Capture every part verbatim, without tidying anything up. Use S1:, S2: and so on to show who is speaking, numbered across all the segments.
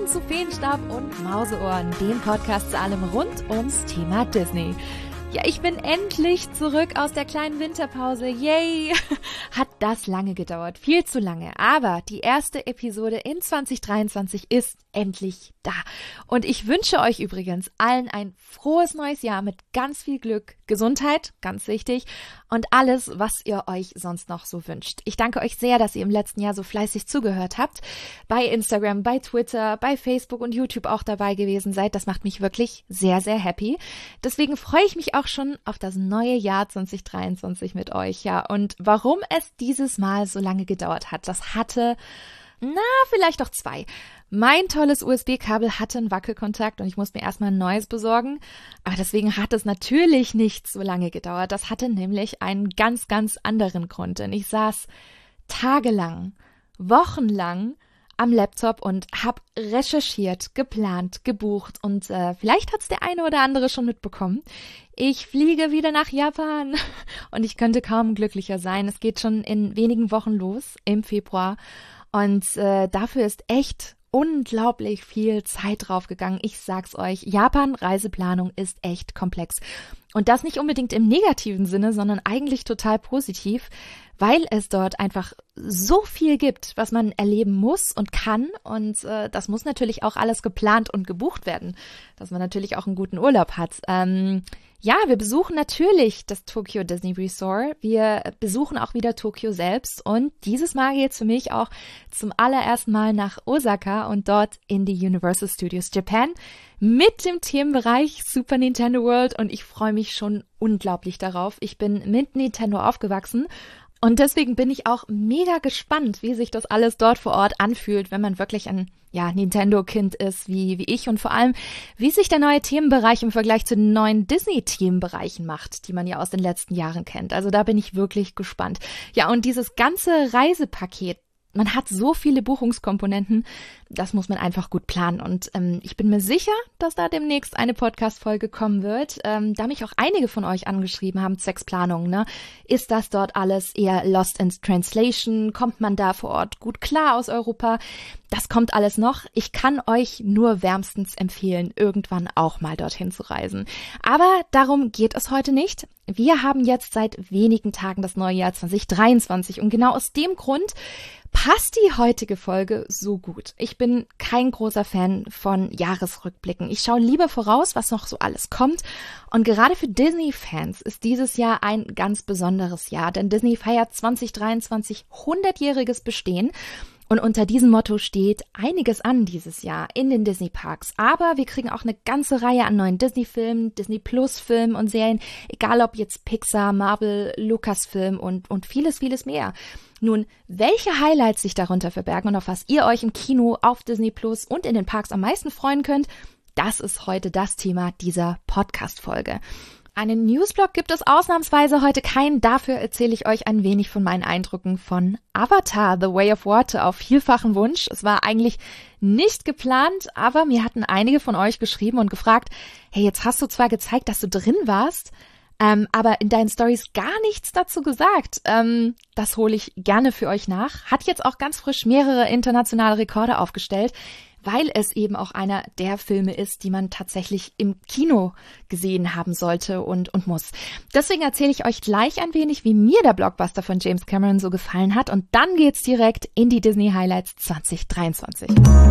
S1: zu Feenstab und Mauseohren, dem Podcast zu allem rund ums Thema Disney. Ja, ich bin endlich zurück aus der kleinen Winterpause. Yay! Hat das lange gedauert, viel zu lange. Aber die erste Episode in zwanzig dreiundzwanzig ist endlich da. Und ich wünsche euch übrigens allen ein frohes neues Jahr mit ganz viel Glück, Gesundheit, ganz wichtig, und alles, was ihr euch sonst noch so wünscht. Ich danke euch sehr, dass ihr im letzten Jahr so fleißig zugehört habt. Bei Instagram, bei Twitter, bei Facebook und YouTube auch dabei gewesen seid. Das macht mich wirklich sehr, sehr happy. Deswegen freue ich mich auch schon auf das neue Jahr zwanzig dreiundzwanzig mit euch. Ja, und warum es dieses Mal so lange gedauert hat, das hatte, na, vielleicht auch zwei. Mein tolles U S B-Kabel hatte einen Wackelkontakt und ich musste mir erstmal ein neues besorgen. Aber deswegen hat es natürlich nicht so lange gedauert. Das hatte nämlich einen ganz, ganz anderen Grund. Denn ich saß tagelang, wochenlang am Laptop und habe recherchiert, geplant, gebucht und äh, vielleicht hat's der eine oder andere schon mitbekommen. Ich fliege wieder nach Japan und ich könnte kaum glücklicher sein. Es geht schon in wenigen Wochen los, im Februar, und äh, dafür ist echt unglaublich viel Zeit draufgegangen. Ich sag's euch, Japan-Reiseplanung ist echt komplex. Und das nicht unbedingt im negativen Sinne, sondern eigentlich total positiv, weil es dort einfach so viel gibt, was man erleben muss und kann. Und äh, das muss natürlich auch alles geplant und gebucht werden, dass man natürlich auch einen guten Urlaub hat. Ähm, ja, wir besuchen natürlich das Tokyo Disney Resort. Wir besuchen auch wieder Tokio selbst. Und dieses Mal geht's für mich auch zum allerersten Mal nach Osaka und dort in die Universal Studios Japan mit dem Themenbereich Super Nintendo World. Und ich freue mich schon unglaublich darauf. Ich bin mit Nintendo aufgewachsen. Und deswegen bin ich auch mega gespannt, wie sich das alles dort vor Ort anfühlt, wenn man wirklich ein ja, Nintendo-Kind ist, wie wie ich, und vor allem, wie sich der neue Themenbereich im Vergleich zu den neuen Disney-Themenbereichen macht, die man ja aus den letzten Jahren kennt. Also da bin ich wirklich gespannt. Ja, und dieses ganze Reisepaket, man hat so viele Buchungskomponenten, das muss man einfach gut planen. Und ähm, ich bin mir sicher, dass da demnächst eine Podcast-Folge kommen wird, ähm, da mich auch einige von euch angeschrieben haben, zwecks Planung, ne? Ist das dort alles eher lost in translation? Kommt man da vor Ort gut klar aus Europa? Das kommt alles noch. Ich kann euch nur wärmstens empfehlen, irgendwann auch mal dorthin zu reisen. Aber darum geht es heute nicht. Wir haben jetzt seit wenigen Tagen das neue Jahr zwanzig dreiundzwanzig und genau aus dem Grund passt die heutige Folge so gut. Ich bin kein großer Fan von Jahresrückblicken. Ich schaue lieber voraus, was noch so alles kommt. Und gerade für Disney-Fans ist dieses Jahr ein ganz besonderes Jahr, denn Disney feiert zwanzig dreiundzwanzig hundertjähriges Bestehen. Und unter diesem Motto steht einiges an dieses Jahr in den Disney-Parks. Aber wir kriegen auch eine ganze Reihe an neuen Disney-Filmen, Disney-Plus-Filmen und Serien, egal ob jetzt Pixar, Marvel, Lucasfilm und, und vieles, vieles mehr. Nun, welche Highlights sich darunter verbergen und auf was ihr euch im Kino, auf Disney Plus und in den Parks am meisten freuen könnt, das ist heute das Thema dieser Podcast-Folge. Einen Newsblog gibt es ausnahmsweise heute keinen, dafür erzähle ich euch ein wenig von meinen Eindrücken von Avatar, The Way of Water auf vielfachen Wunsch. Es war eigentlich nicht geplant, aber mir hatten einige von euch geschrieben und gefragt, hey, jetzt hast du zwar gezeigt, dass du drin warst, ähm, aber in deinen Stories gar nichts dazu gesagt. Ähm, das hole ich gerne für euch nach. Hat jetzt auch ganz frisch mehrere internationale Rekorde aufgestellt, weil es eben auch einer der Filme ist, die man tatsächlich im Kino gesehen haben sollte und, und muss. Deswegen erzähle ich euch gleich ein wenig, wie mir der Blockbuster von James Cameron so gefallen hat, und dann geht's direkt in die Disney Highlights zwanzig dreiundzwanzig.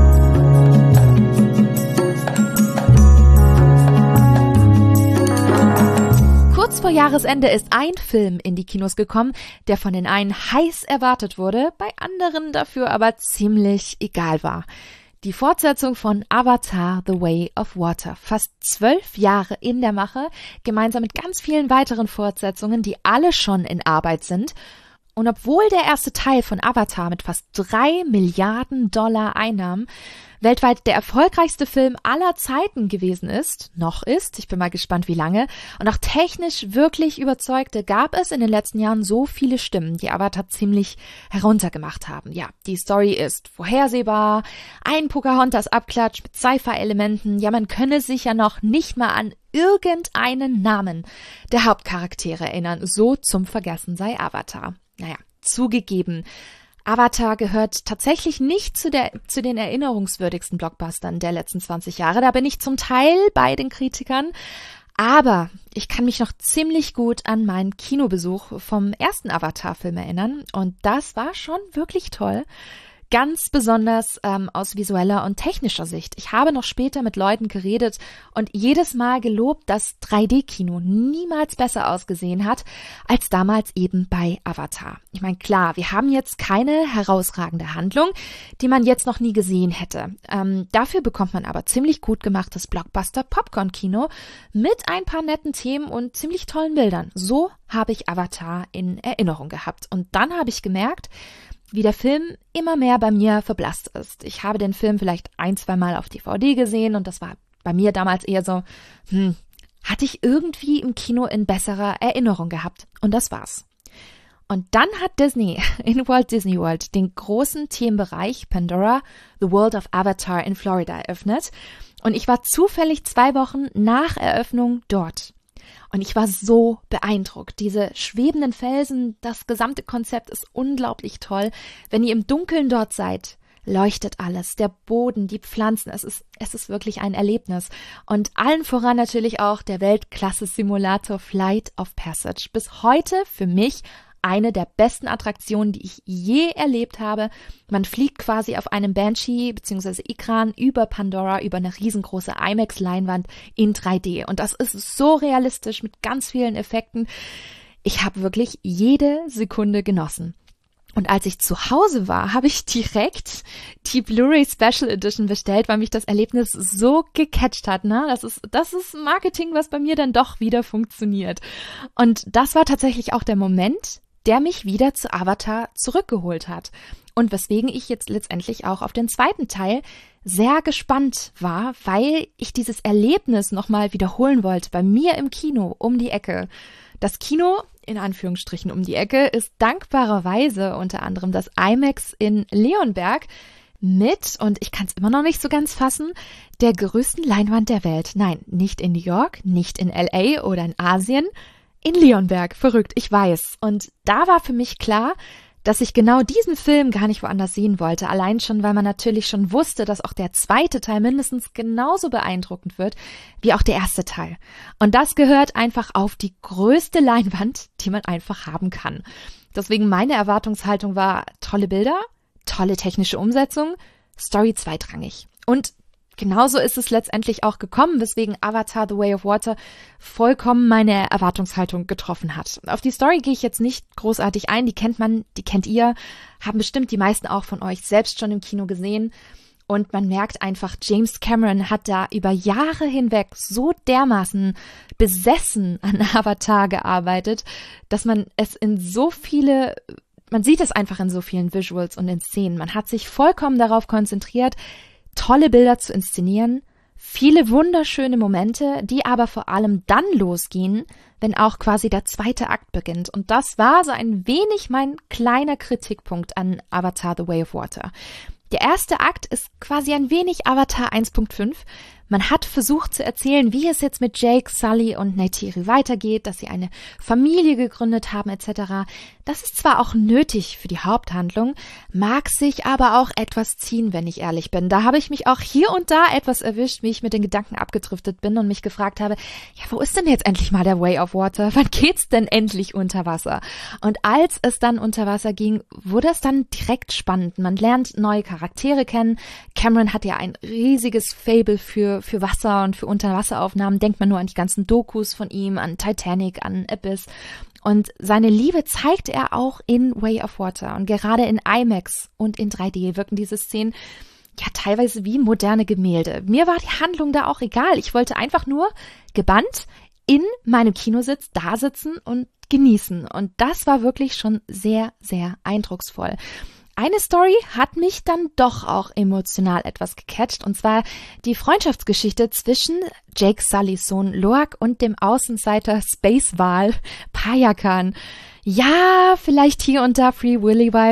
S1: Kurz vor Jahresende ist ein Film in die Kinos gekommen, der von den einen heiß erwartet wurde, bei anderen dafür aber ziemlich egal war. Die Fortsetzung von Avatar, The Way of Water. Fast zwölf Jahre in der Mache, gemeinsam mit ganz vielen weiteren Fortsetzungen, die alle schon in Arbeit sind. Und obwohl der erste Teil von Avatar mit fast drei Milliarden Dollar Einnahmen weltweit der erfolgreichste Film aller Zeiten gewesen ist, noch ist, ich bin mal gespannt wie lange, und auch technisch wirklich überzeugte, gab es in den letzten Jahren so viele Stimmen, die Avatar ziemlich heruntergemacht haben. Ja, die Story ist vorhersehbar, ein Pocahontas-Abklatsch mit Sci-Fi-Elementen, ja, man könne sich ja noch nicht mal an irgendeinen Namen der Hauptcharaktere erinnern, so zum Vergessen sei Avatar. Naja, zugegeben, Avatar gehört tatsächlich nicht zu der, zu den erinnerungswürdigsten Blockbustern der letzten zwanzig Jahre. Da bin ich zum Teil bei den Kritikern. Aber ich kann mich noch ziemlich gut an meinen Kinobesuch vom ersten Avatar-Film erinnern. Und das war schon wirklich toll. Ganz besonders ähm, aus visueller und technischer Sicht. Ich habe noch später mit Leuten geredet und jedes Mal gelobt, dass drei D-Kino niemals besser ausgesehen hat als damals eben bei Avatar. Ich meine, klar, wir haben jetzt keine herausragende Handlung, die man jetzt noch nie gesehen hätte. Ähm, dafür bekommt man aber ziemlich gut gemachtes Blockbuster-Popcorn-Kino mit ein paar netten Themen und ziemlich tollen Bildern. So habe ich Avatar in Erinnerung gehabt. Und dann habe ich gemerkt, wie der Film immer mehr bei mir verblasst ist. Ich habe den Film vielleicht ein, zwei Mal auf D V D gesehen und das war bei mir damals eher so, hm, hatte ich irgendwie im Kino in besserer Erinnerung gehabt. Und das war's. Und dann hat Disney in Walt Disney World den großen Themenbereich Pandora, The World of Avatar in Florida eröffnet. Und ich war zufällig zwei Wochen nach Eröffnung dort. Und ich war so beeindruckt. Diese schwebenden Felsen, das gesamte Konzept ist unglaublich toll. Wenn ihr im Dunkeln dort seid, leuchtet alles. Der Boden, die Pflanzen, es ist, es ist wirklich ein Erlebnis. Und allen voran natürlich auch der Weltklasse-Simulator Flight of Passage. Bis heute für mich eine der besten Attraktionen, die ich je erlebt habe. Man fliegt quasi auf einem Banshee bzw. Ikran über Pandora, über eine riesengroße IMAX-Leinwand in drei D. Und das ist so realistisch mit ganz vielen Effekten. Ich habe wirklich jede Sekunde genossen. Und als ich zu Hause war, habe ich direkt die Blu-ray Special Edition bestellt, weil mich das Erlebnis so gecatcht hat. Ne? Das ist, das ist Marketing, was bei mir dann doch wieder funktioniert. Und das war tatsächlich auch der Moment, der mich wieder zu Avatar zurückgeholt hat. Und weswegen ich jetzt letztendlich auch auf den zweiten Teil sehr gespannt war, weil ich dieses Erlebnis nochmal wiederholen wollte, bei mir im Kino um die Ecke. Das Kino, in Anführungsstrichen um die Ecke, ist dankbarerweise unter anderem das IMAX in Leonberg mit, und ich kann es immer noch nicht so ganz fassen, der größten Leinwand der Welt. Nein, nicht in New York, nicht in L A oder in Asien, in Leonberg. Verrückt, ich weiß. Und da war für mich klar, dass ich genau diesen Film gar nicht woanders sehen wollte. Allein schon, weil man natürlich schon wusste, dass auch der zweite Teil mindestens genauso beeindruckend wird wie auch der erste Teil. Und das gehört einfach auf die größte Leinwand, die man einfach haben kann. Deswegen meine Erwartungshaltung war tolle Bilder, tolle technische Umsetzung, Story zweitrangig. Und genauso ist es letztendlich auch gekommen, weswegen Avatar The Way of Water vollkommen meine Erwartungshaltung getroffen hat. Auf die Story gehe ich jetzt nicht großartig ein, die kennt man, die kennt ihr, haben bestimmt die meisten auch von euch selbst schon im Kino gesehen. Und man merkt einfach, James Cameron hat da über Jahre hinweg so dermaßen besessen an Avatar gearbeitet, dass man es in so viele, man sieht es einfach in so vielen Visuals und in Szenen. Man hat sich vollkommen darauf konzentriert, tolle Bilder zu inszenieren, viele wunderschöne Momente, die aber vor allem dann losgehen, wenn auch quasi der zweite Akt beginnt. Und das war so ein wenig mein kleiner Kritikpunkt an Avatar The Way of Water. Der erste Akt ist quasi ein wenig Avatar eins Punkt fünf. Man hat versucht zu erzählen, wie es jetzt mit Jake, Sully und Neytiri weitergeht, dass sie eine Familie gegründet haben et cetera. Das ist zwar auch nötig für die Haupthandlung, mag sich aber auch etwas ziehen, wenn ich ehrlich bin. Da habe ich mich auch hier und da etwas erwischt, wie ich mit den Gedanken abgedriftet bin und mich gefragt habe, ja, wo ist denn jetzt endlich mal der Way of Water? Wann geht's denn endlich unter Wasser? Und als es dann unter Wasser ging, wurde es dann direkt spannend. Man lernt neue Charaktere kennen. Cameron hat ja ein riesiges Faible für für Wasser und für Unterwasseraufnahmen. Denkt man nur an die ganzen Dokus von ihm, an Titanic, an Abyss. Und seine Liebe zeigt er auch in Way of Water. Und gerade in IMAX und in drei D wirken diese Szenen ja teilweise wie moderne Gemälde. Mir war die Handlung da auch egal. Ich wollte einfach nur gebannt in meinem Kinositz da sitzen und genießen. Und das war wirklich schon sehr, sehr eindrucksvoll. Eine Story hat mich dann doch auch emotional etwas gecatcht, und zwar die Freundschaftsgeschichte zwischen Jake Sullys Sohn Loak und dem Außenseiter Space Wal Payakan. Ja, vielleicht hier und da Free Willy Vibes,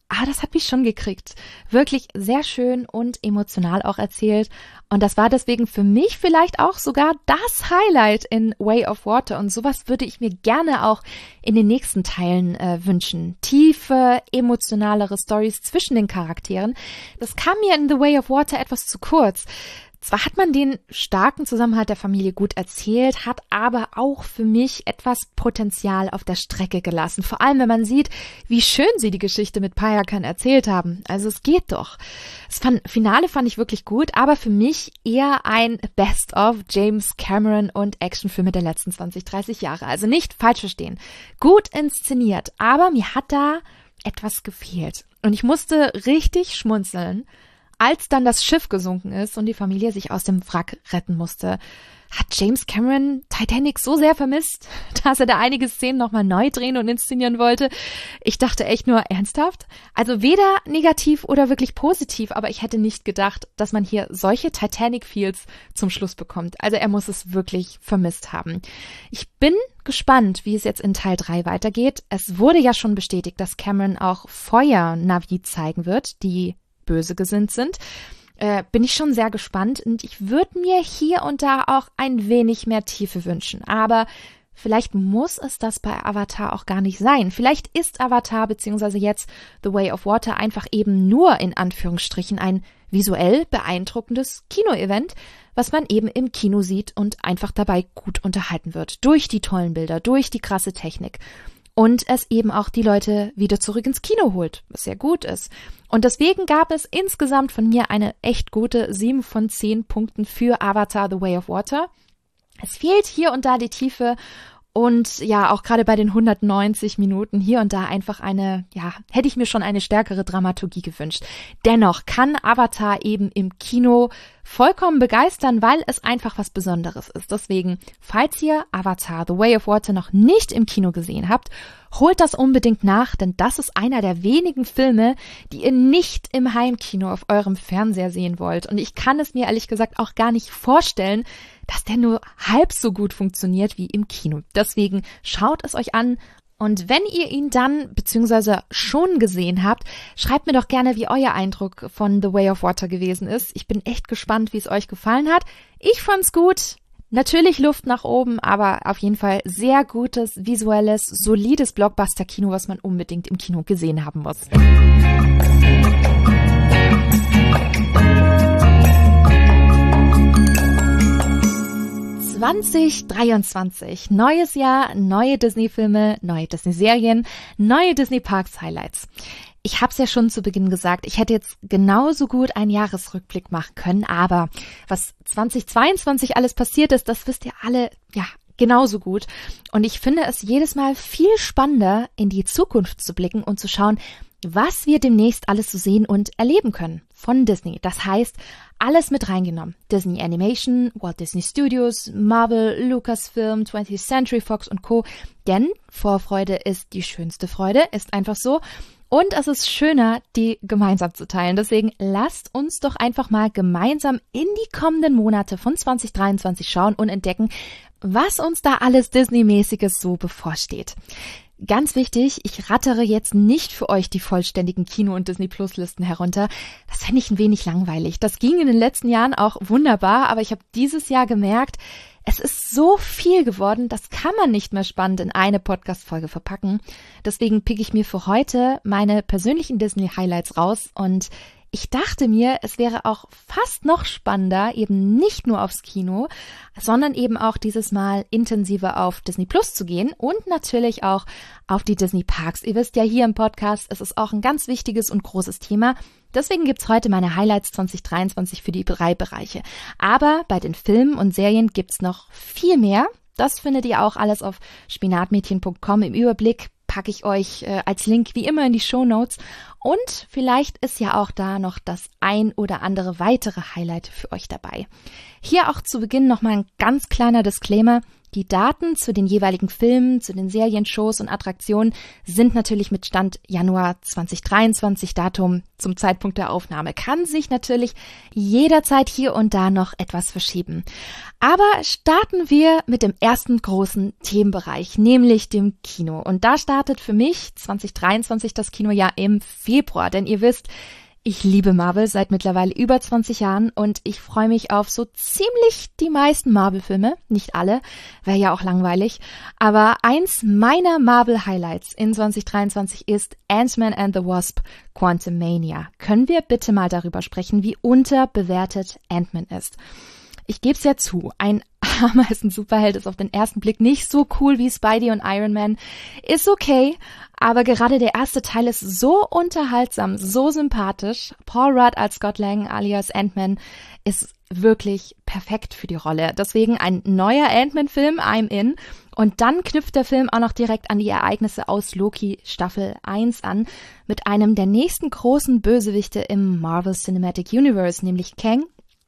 S1: ah, das hat mich schon gekriegt. Wirklich sehr schön und emotional auch erzählt. Und das war deswegen für mich vielleicht auch sogar das Highlight in Way of Water. Und sowas würde ich mir gerne auch in den nächsten Teilen äh, wünschen. Tiefe, emotionalere Stories zwischen den Charakteren. Das kam mir in The Way of Water etwas zu kurz. Zwar hat man den starken Zusammenhalt der Familie gut erzählt, hat aber auch für mich etwas Potenzial auf der Strecke gelassen. Vor allem, wenn man sieht, wie schön sie die Geschichte mit Payakan erzählt haben. Also es geht doch. Das Finale fand ich wirklich gut, aber für mich eher ein Best-of James Cameron und Actionfilme der letzten zwanzig, dreißig Jahre. Also nicht falsch verstehen. Gut inszeniert, aber mir hat da etwas gefehlt. Und ich musste richtig schmunzeln, als dann das Schiff gesunken ist und die Familie sich aus dem Wrack retten musste. Hat James Cameron Titanic so sehr vermisst, dass er da einige Szenen nochmal neu drehen und inszenieren wollte? Ich dachte echt nur, ernsthaft? Also weder negativ oder wirklich positiv, aber ich hätte nicht gedacht, dass man hier solche Titanic-Feels zum Schluss bekommt. Also er muss es wirklich vermisst haben. Ich bin gespannt, wie es jetzt in Teil drei weitergeht. Es wurde ja schon bestätigt, dass Cameron auch Feuer-Navi zeigen wird, die böse gesinnt sind, äh, bin ich schon sehr gespannt und ich würde mir hier und da auch ein wenig mehr Tiefe wünschen. Aber vielleicht muss es das bei Avatar auch gar nicht sein. Vielleicht ist Avatar beziehungsweise jetzt The Way of Water einfach eben nur in Anführungsstrichen ein visuell beeindruckendes Kinoevent, was man eben im Kino sieht und einfach dabei gut unterhalten wird. Durch die tollen Bilder, durch die krasse Technik. Und es eben auch die Leute wieder zurück ins Kino holt, was sehr gut ist. Und deswegen gab es insgesamt von mir eine echt gute sieben von zehn Punkten für Avatar The Way of Water. Es fehlt hier und da die Tiefe und ja, auch gerade bei den hundertneunzig Minuten hier und da einfach eine, ja, hätte ich mir schon eine stärkere Dramaturgie gewünscht. Dennoch kann Avatar eben im Kino vollkommen begeistern, weil es einfach was Besonderes ist. Deswegen, falls ihr Avatar The Way of Water noch nicht im Kino gesehen habt, holt das unbedingt nach, denn das ist einer der wenigen Filme, die ihr nicht im Heimkino auf eurem Fernseher sehen wollt. Und ich kann es mir ehrlich gesagt auch gar nicht vorstellen, dass der nur halb so gut funktioniert wie im Kino. Deswegen schaut es euch an. Und wenn ihr ihn dann beziehungsweise schon gesehen habt, schreibt mir doch gerne, wie euer Eindruck von The Way of Water gewesen ist. Ich bin echt gespannt, wie es euch gefallen hat. Ich fand's gut. Natürlich Luft nach oben, aber auf jeden Fall sehr gutes, visuelles, solides Blockbuster-Kino, was man unbedingt im Kino gesehen haben muss. zwanzig dreiundzwanzig. Neues Jahr, neue Disney-Filme, neue Disney-Serien, neue Disney-Parks-Highlights. Ich habe es ja schon zu Beginn gesagt, ich hätte jetzt genauso gut einen Jahresrückblick machen können, aber was zwanzig zweiundzwanzig alles passiert ist, das wisst ihr alle, ja, genauso gut. Und ich finde es jedes Mal viel spannender, in die Zukunft zu blicken und zu schauen, was wir demnächst alles so sehen und erleben können von Disney. Das heißt, alles mit reingenommen. Disney Animation, Walt Disney Studios, Marvel, Lucasfilm, twentieth Century Fox und Co. Denn Vorfreude ist die schönste Freude, ist einfach so. Und es ist schöner, die gemeinsam zu teilen. Deswegen lasst uns doch einfach mal gemeinsam in die kommenden Monate von zwanzig dreiundzwanzig schauen und entdecken, was uns da alles Disney-mäßiges so bevorsteht. Ganz wichtig, ich rattere jetzt nicht für euch die vollständigen Kino- und Disney-Plus-Listen herunter. Das fände ich ein wenig langweilig. Das ging in den letzten Jahren auch wunderbar, aber ich habe dieses Jahr gemerkt, es ist so viel geworden, das kann man nicht mehr spannend in eine Podcast-Folge verpacken. Deswegen pick ich mir für heute meine persönlichen Disney-Highlights raus und ich dachte mir, es wäre auch fast noch spannender, eben nicht nur aufs Kino, sondern eben auch dieses Mal intensiver auf Disney Plus zu gehen und natürlich auch auf die Disney Parks. Ihr wisst ja hier im Podcast, es ist auch ein ganz wichtiges und großes Thema. Deswegen gibt's heute meine Highlights zwanzig dreiundzwanzig für die drei Bereiche. Aber bei den Filmen und Serien gibt's noch viel mehr. Das findet ihr auch alles auf spinatmädchen punkt com im Überblick. Packe ich euch äh, als Link wie immer in die Shownotes. Und vielleicht ist ja auch da noch das ein oder andere weitere Highlight für euch dabei. Hier auch zu Beginn nochmal ein ganz kleiner Disclaimer. Die Daten zu den jeweiligen Filmen, zu den Serien, Shows und Attraktionen sind natürlich mit Stand Januar zwanzig dreiundzwanzig Datum zum Zeitpunkt der Aufnahme. Kann sich natürlich jederzeit hier und da noch etwas verschieben. Aber starten wir mit dem ersten großen Themenbereich, nämlich dem Kino. Und da startet für mich zwanzig dreiundzwanzig das Kinojahr im Februar, denn ihr wisst, ich liebe Marvel seit mittlerweile über zwanzig Jahren und ich freue mich auf so ziemlich die meisten Marvel-Filme. Nicht alle, wäre ja auch langweilig. Aber eins meiner Marvel-Highlights in zwanzig dreiundzwanzig ist Ant-Man and the Wasp: Quantumania. Können wir bitte mal darüber sprechen, wie unterbewertet Ant-Man ist? Ich gebe es ja zu, ein Ameisen-Superheld ist auf den ersten Blick nicht so cool wie Spidey und Iron Man. Ist okay, aber gerade der erste Teil ist so unterhaltsam, so sympathisch. Paul Rudd als Scott Lang alias Ant-Man ist wirklich perfekt für die Rolle. Deswegen ein neuer Ant-Man-Film, I'm in. Und dann knüpft der Film auch noch direkt an die Ereignisse aus Loki Staffel eins an, mit einem der nächsten großen Bösewichte im Marvel Cinematic Universe, nämlich Kang,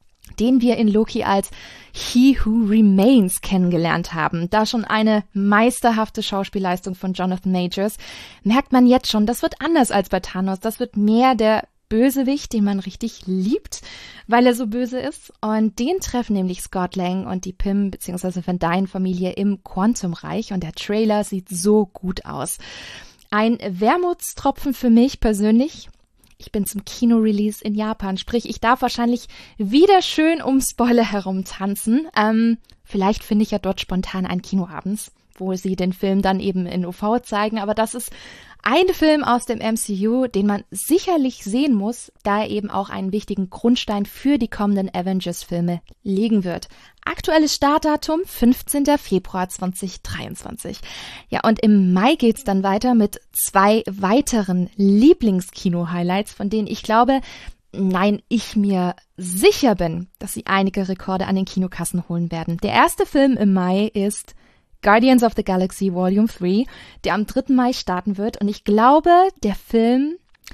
S1: den wir in Loki als He Who Remains kennengelernt haben. Da schon eine meisterhafte Schauspielleistung von Jonathan Majors, merkt man jetzt schon, das wird anders als bei Thanos. Das wird mehr der Bösewicht, den man richtig liebt, weil er so böse ist. Und den treffen nämlich Scott Lang und die Pym bzw. Van Dyne-Familie im Quantumreich. Und der Trailer sieht so gut aus. Ein Wermutstropfen für mich persönlich. Ich bin zum Kino-Release in Japan, sprich, ich darf wahrscheinlich wieder schön um Spoiler herum tanzen. Ähm, vielleicht finde ich ja dort spontan einen Kino abends, wo sie den Film dann eben in U V zeigen. Aber das ist ein Film aus dem M C U, den man sicherlich sehen muss, da er eben auch einen wichtigen Grundstein für die kommenden Avengers-Filme legen wird. Aktuelles Startdatum fünfzehnten Februar zwanzig dreiundzwanzig. Ja, und im Mai geht's dann weiter mit zwei weiteren Lieblingskino-Highlights, von denen ich glaube, nein, ich mir sicher bin, dass sie einige Rekorde an den Kinokassen holen werden. Der erste Film im Mai ist Guardians of the Galaxy Volume drei, der am dritten Mai starten wird. Und ich glaube, der Film,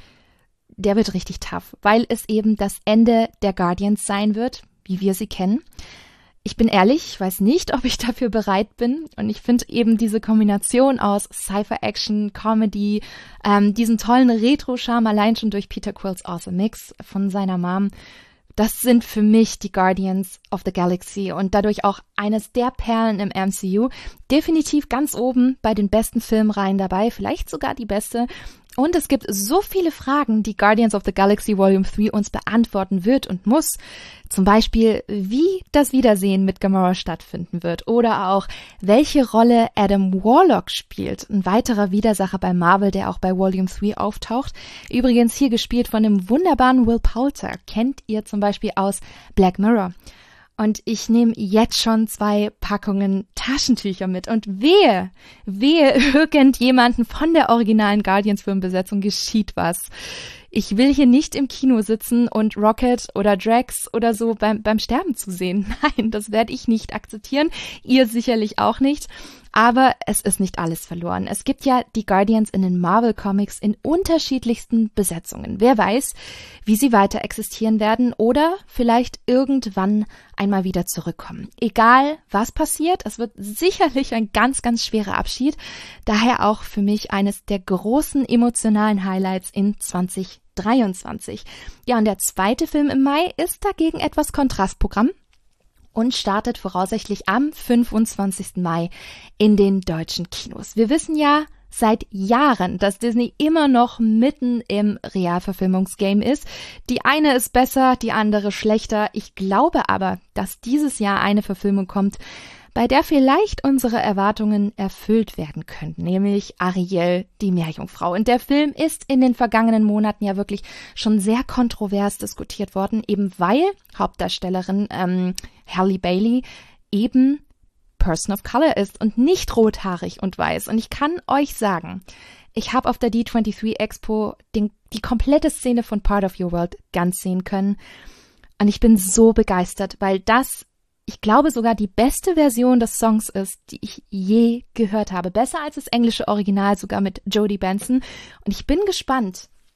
S1: der wird richtig tough, weil es eben das Ende der Guardians sein wird, wie wir sie kennen. Ich bin ehrlich, ich weiß nicht, ob ich dafür bereit bin. Und ich finde eben diese Kombination aus Sci-Fi-Action, Comedy, ähm, diesen tollen Retro-Charme allein schon durch Peter Quills Awesome Mix von seiner Mom, das sind für mich die Guardians of the Galaxy und dadurch auch eines der Perlen im M C U. Definitiv ganz oben bei den besten Filmreihen dabei, vielleicht sogar die beste. Und es gibt so viele Fragen, die Guardians of the Galaxy Volume drei uns beantworten wird und muss. Zum Beispiel, wie das Wiedersehen mit Gamora stattfinden wird oder auch, welche Rolle Adam Warlock spielt. Ein weiterer Widersacher bei Marvel, der auch bei Volume drei auftaucht. Übrigens hier gespielt von dem wunderbaren Will Poulter. Kennt ihr zum Beispiel aus Black Mirror. Und ich nehme jetzt schon zwei Packungen Taschentücher mit. Und wehe, wehe irgendjemanden von der originalen Guardians-Filmbesetzung geschieht was. Ich will hier nicht im Kino sitzen und Rocket oder Drax oder so beim, beim Sterben zu sehen. Nein, das werde ich nicht akzeptieren. Ihr sicherlich auch nicht. Aber es ist nicht alles verloren. Es gibt ja die Guardians in den Marvel Comics in unterschiedlichsten Besetzungen. Wer weiß, wie sie weiter existieren werden oder vielleicht irgendwann einmal wieder zurückkommen. Egal, was passiert, es wird sicherlich ein ganz, ganz schwerer Abschied. Daher auch für mich eines der großen emotionalen Highlights in zwanzig dreiundzwanzig. Ja, und der zweite Film im Mai ist dagegen etwas Kontrastprogramm und startet voraussichtlich am fünfundzwanzigsten Mai in den deutschen Kinos. Wir wissen ja seit Jahren, dass Disney immer noch mitten im Realverfilmungsgame ist. Die eine ist besser, die andere schlechter. Ich glaube aber, dass dieses Jahr eine Verfilmung kommt, bei der vielleicht unsere Erwartungen erfüllt werden könnten, nämlich Ariel, die Meerjungfrau. Und der Film ist in den vergangenen Monaten ja wirklich schon sehr kontrovers diskutiert worden, eben weil Hauptdarstellerin ähm, Halle Bailey eben Person of Color ist und nicht rothaarig und weiß. Und ich kann euch sagen, ich habe auf der D dreiundzwanzig Expo den, die komplette Szene von Part of Your World ganz sehen können. Und ich bin so begeistert, weil das, ich glaube, sogar die beste Version des Songs ist, die ich je gehört habe. Besser als das englische Original, sogar mit Jodie Benson. Und ich bin gespannt,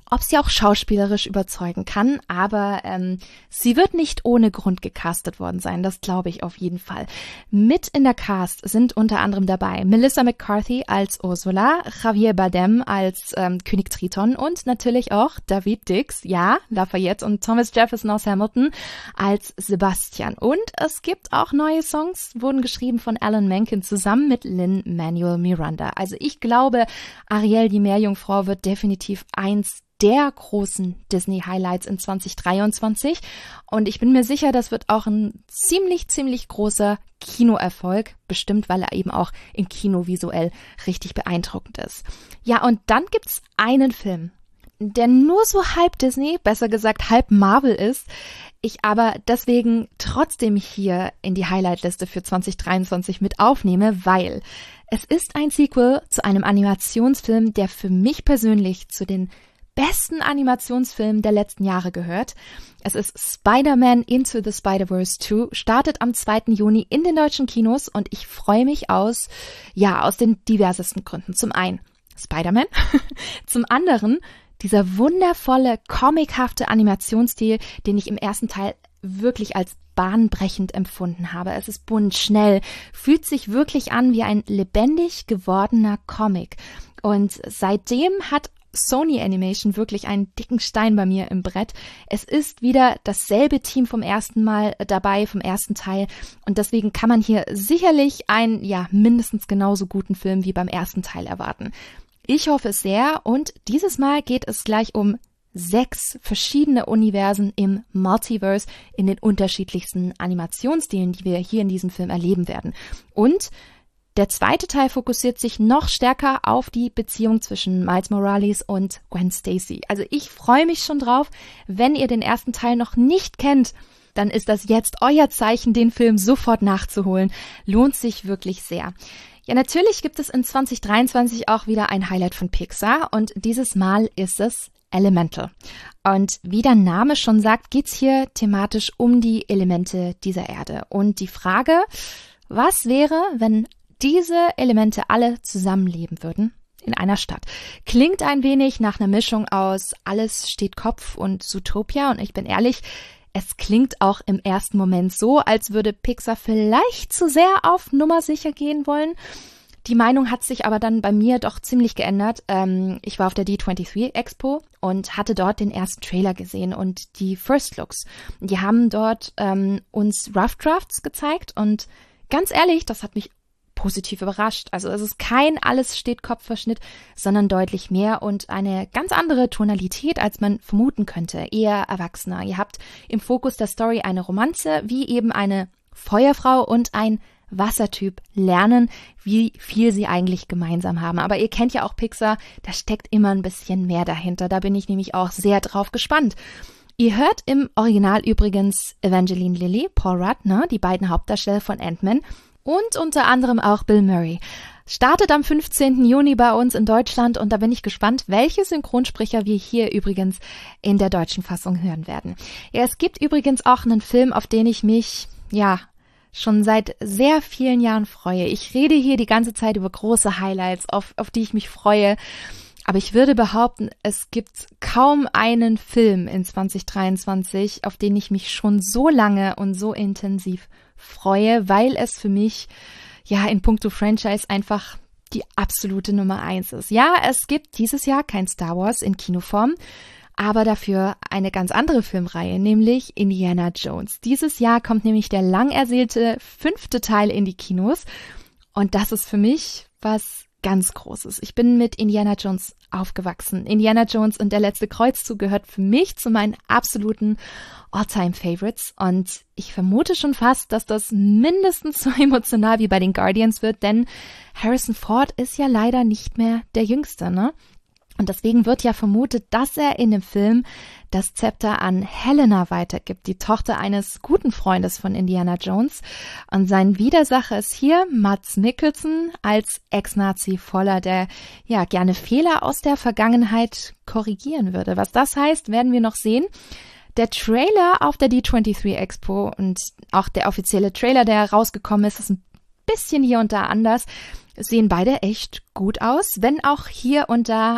S1: ob sie auch schauspielerisch überzeugen kann, aber ähm, sie wird nicht ohne Grund gecastet worden sein, das glaube ich auf jeden Fall. Mit in der Cast sind unter anderem dabei Melissa McCarthy als Ursula, Javier Bardem als ähm, König Triton und natürlich auch Daveed Diggs, ja, Lafayette und Thomas Jefferson aus Hamilton als Sebastian. Und es gibt auch neue Songs, wurden geschrieben von Alan Menken zusammen mit Lin-Manuel Miranda. Also ich glaube, Ariel, die Meerjungfrau, wird definitiv eins der großen Disney-Highlights in zwanzig dreiundzwanzig. Und ich bin mir sicher, das wird auch ein ziemlich, ziemlich großer Kinoerfolg. Bestimmt, weil er eben auch im Kino visuell richtig beeindruckend ist. Ja, und dann gibt's einen Film, der nur so halb Disney, besser gesagt halb Marvel ist. Ich aber deswegen trotzdem hier in die Highlight-Liste für zwanzig dreiundzwanzig mit aufnehme, weil es ist ein Sequel zu einem Animationsfilm, der für mich persönlich zu den besten Animationsfilmen der letzten Jahre gehört. Es ist Spider-Man Into the Spider-Verse zwei, startet am zweiten Juni in den deutschen Kinos und ich freue mich aus, ja, aus den diversesten Gründen. Zum einen Spider-Man, zum anderen dieser wundervolle, comichafte Animationsstil, den ich im ersten Teil wirklich als bahnbrechend empfunden habe. Es ist bunt, schnell, fühlt sich wirklich an wie ein lebendig gewordener Comic. Und seitdem hat Sony Animation wirklich einen dicken Stein bei mir im Brett. Es ist wieder dasselbe Team vom ersten Mal dabei, vom ersten Teil. Und deswegen kann man hier sicherlich einen, ja, mindestens genauso guten Film wie beim ersten Teil erwarten. Ich hoffe es sehr und dieses Mal geht es gleich um sechs verschiedene Universen im Multiverse in den unterschiedlichsten Animationsstilen, die wir hier in diesem Film erleben werden. Und der zweite Teil fokussiert sich noch stärker auf die Beziehung zwischen Miles Morales und Gwen Stacy. Also ich freue mich schon drauf. Wenn ihr den ersten Teil noch nicht kennt, dann ist das jetzt euer Zeichen, den Film sofort nachzuholen. Lohnt sich wirklich sehr. Ja, natürlich gibt es in zwanzig dreiundzwanzig auch wieder ein Highlight von Pixar und dieses Mal ist es Elemental. Und wie der Name schon sagt, geht's hier thematisch um die Elemente dieser Erde. Und die Frage, was wäre, wenn diese Elemente alle zusammenleben würden in einer Stadt? Klingt ein wenig nach einer Mischung aus Alles steht Kopf und Zootopia und ich bin ehrlich, es klingt auch im ersten Moment so, als würde Pixar vielleicht zu sehr auf Nummer sicher gehen wollen. Die Meinung hat sich aber dann bei mir doch ziemlich geändert. Ähm, ich war auf der D dreiundzwanzig Expo und hatte dort den ersten Trailer gesehen und die First Looks. Die haben dort ähm, uns Rough Drafts gezeigt und ganz ehrlich, das hat mich positiv überrascht. Also es ist kein Alles-steht-Kopf-Verschnitt, sondern deutlich mehr und eine ganz andere Tonalität, als man vermuten könnte. Eher erwachsener. Ihr habt im Fokus der Story eine Romanze, wie eben eine Feuerfrau und ein Wassertyp lernen, wie viel sie eigentlich gemeinsam haben. Aber ihr kennt ja auch Pixar, da steckt immer ein bisschen mehr dahinter. Da bin ich nämlich auch sehr drauf gespannt. Ihr hört im Original übrigens Evangeline Lilly, Paul Rudd, ne, die beiden Hauptdarsteller von Ant-Man, und unter anderem auch Bill Murray. Startet am fünfzehnten Juni bei uns in Deutschland und da bin ich gespannt, welche Synchronsprecher wir hier übrigens in der deutschen Fassung hören werden. Ja, es gibt übrigens auch einen Film, auf den ich mich, ja, schon seit sehr vielen Jahren freue. Ich rede hier die ganze Zeit über große Highlights, auf, auf die ich mich freue. Aber ich würde behaupten, es gibt kaum einen Film in zwanzig dreiundzwanzig, auf den ich mich schon so lange und so intensiv freue, weil es für mich ja in puncto Franchise einfach die absolute Nummer eins ist. Ja, es gibt dieses Jahr kein Star Wars in Kinoform, aber dafür eine ganz andere Filmreihe, nämlich Indiana Jones. Dieses Jahr kommt nämlich der lang ersehnte fünfte Teil in die Kinos und das ist für mich was ganz Großes. Ich bin mit Indiana Jones aufgewachsen. Indiana Jones und der letzte Kreuzzug gehört für mich zu meinen absoluten All-Time-Favorites und ich vermute schon fast, dass das mindestens so emotional wie bei den Guardians wird, denn Harrison Ford ist ja leider nicht mehr der Jüngste, ne? Und deswegen wird ja vermutet, dass er in dem Film das Zepter an Helena weitergibt, die Tochter eines guten Freundes von Indiana Jones. Und sein Widersacher ist hier Mads Mikkelsen als Ex-Nazi voller, der ja gerne Fehler aus der Vergangenheit korrigieren würde. Was das heißt, werden wir noch sehen. Der Trailer auf der D dreiundzwanzig Expo und auch der offizielle Trailer, der rausgekommen ist, ist ein bisschen hier und da anders. Sehen beide echt gut aus, wenn auch hier und da ein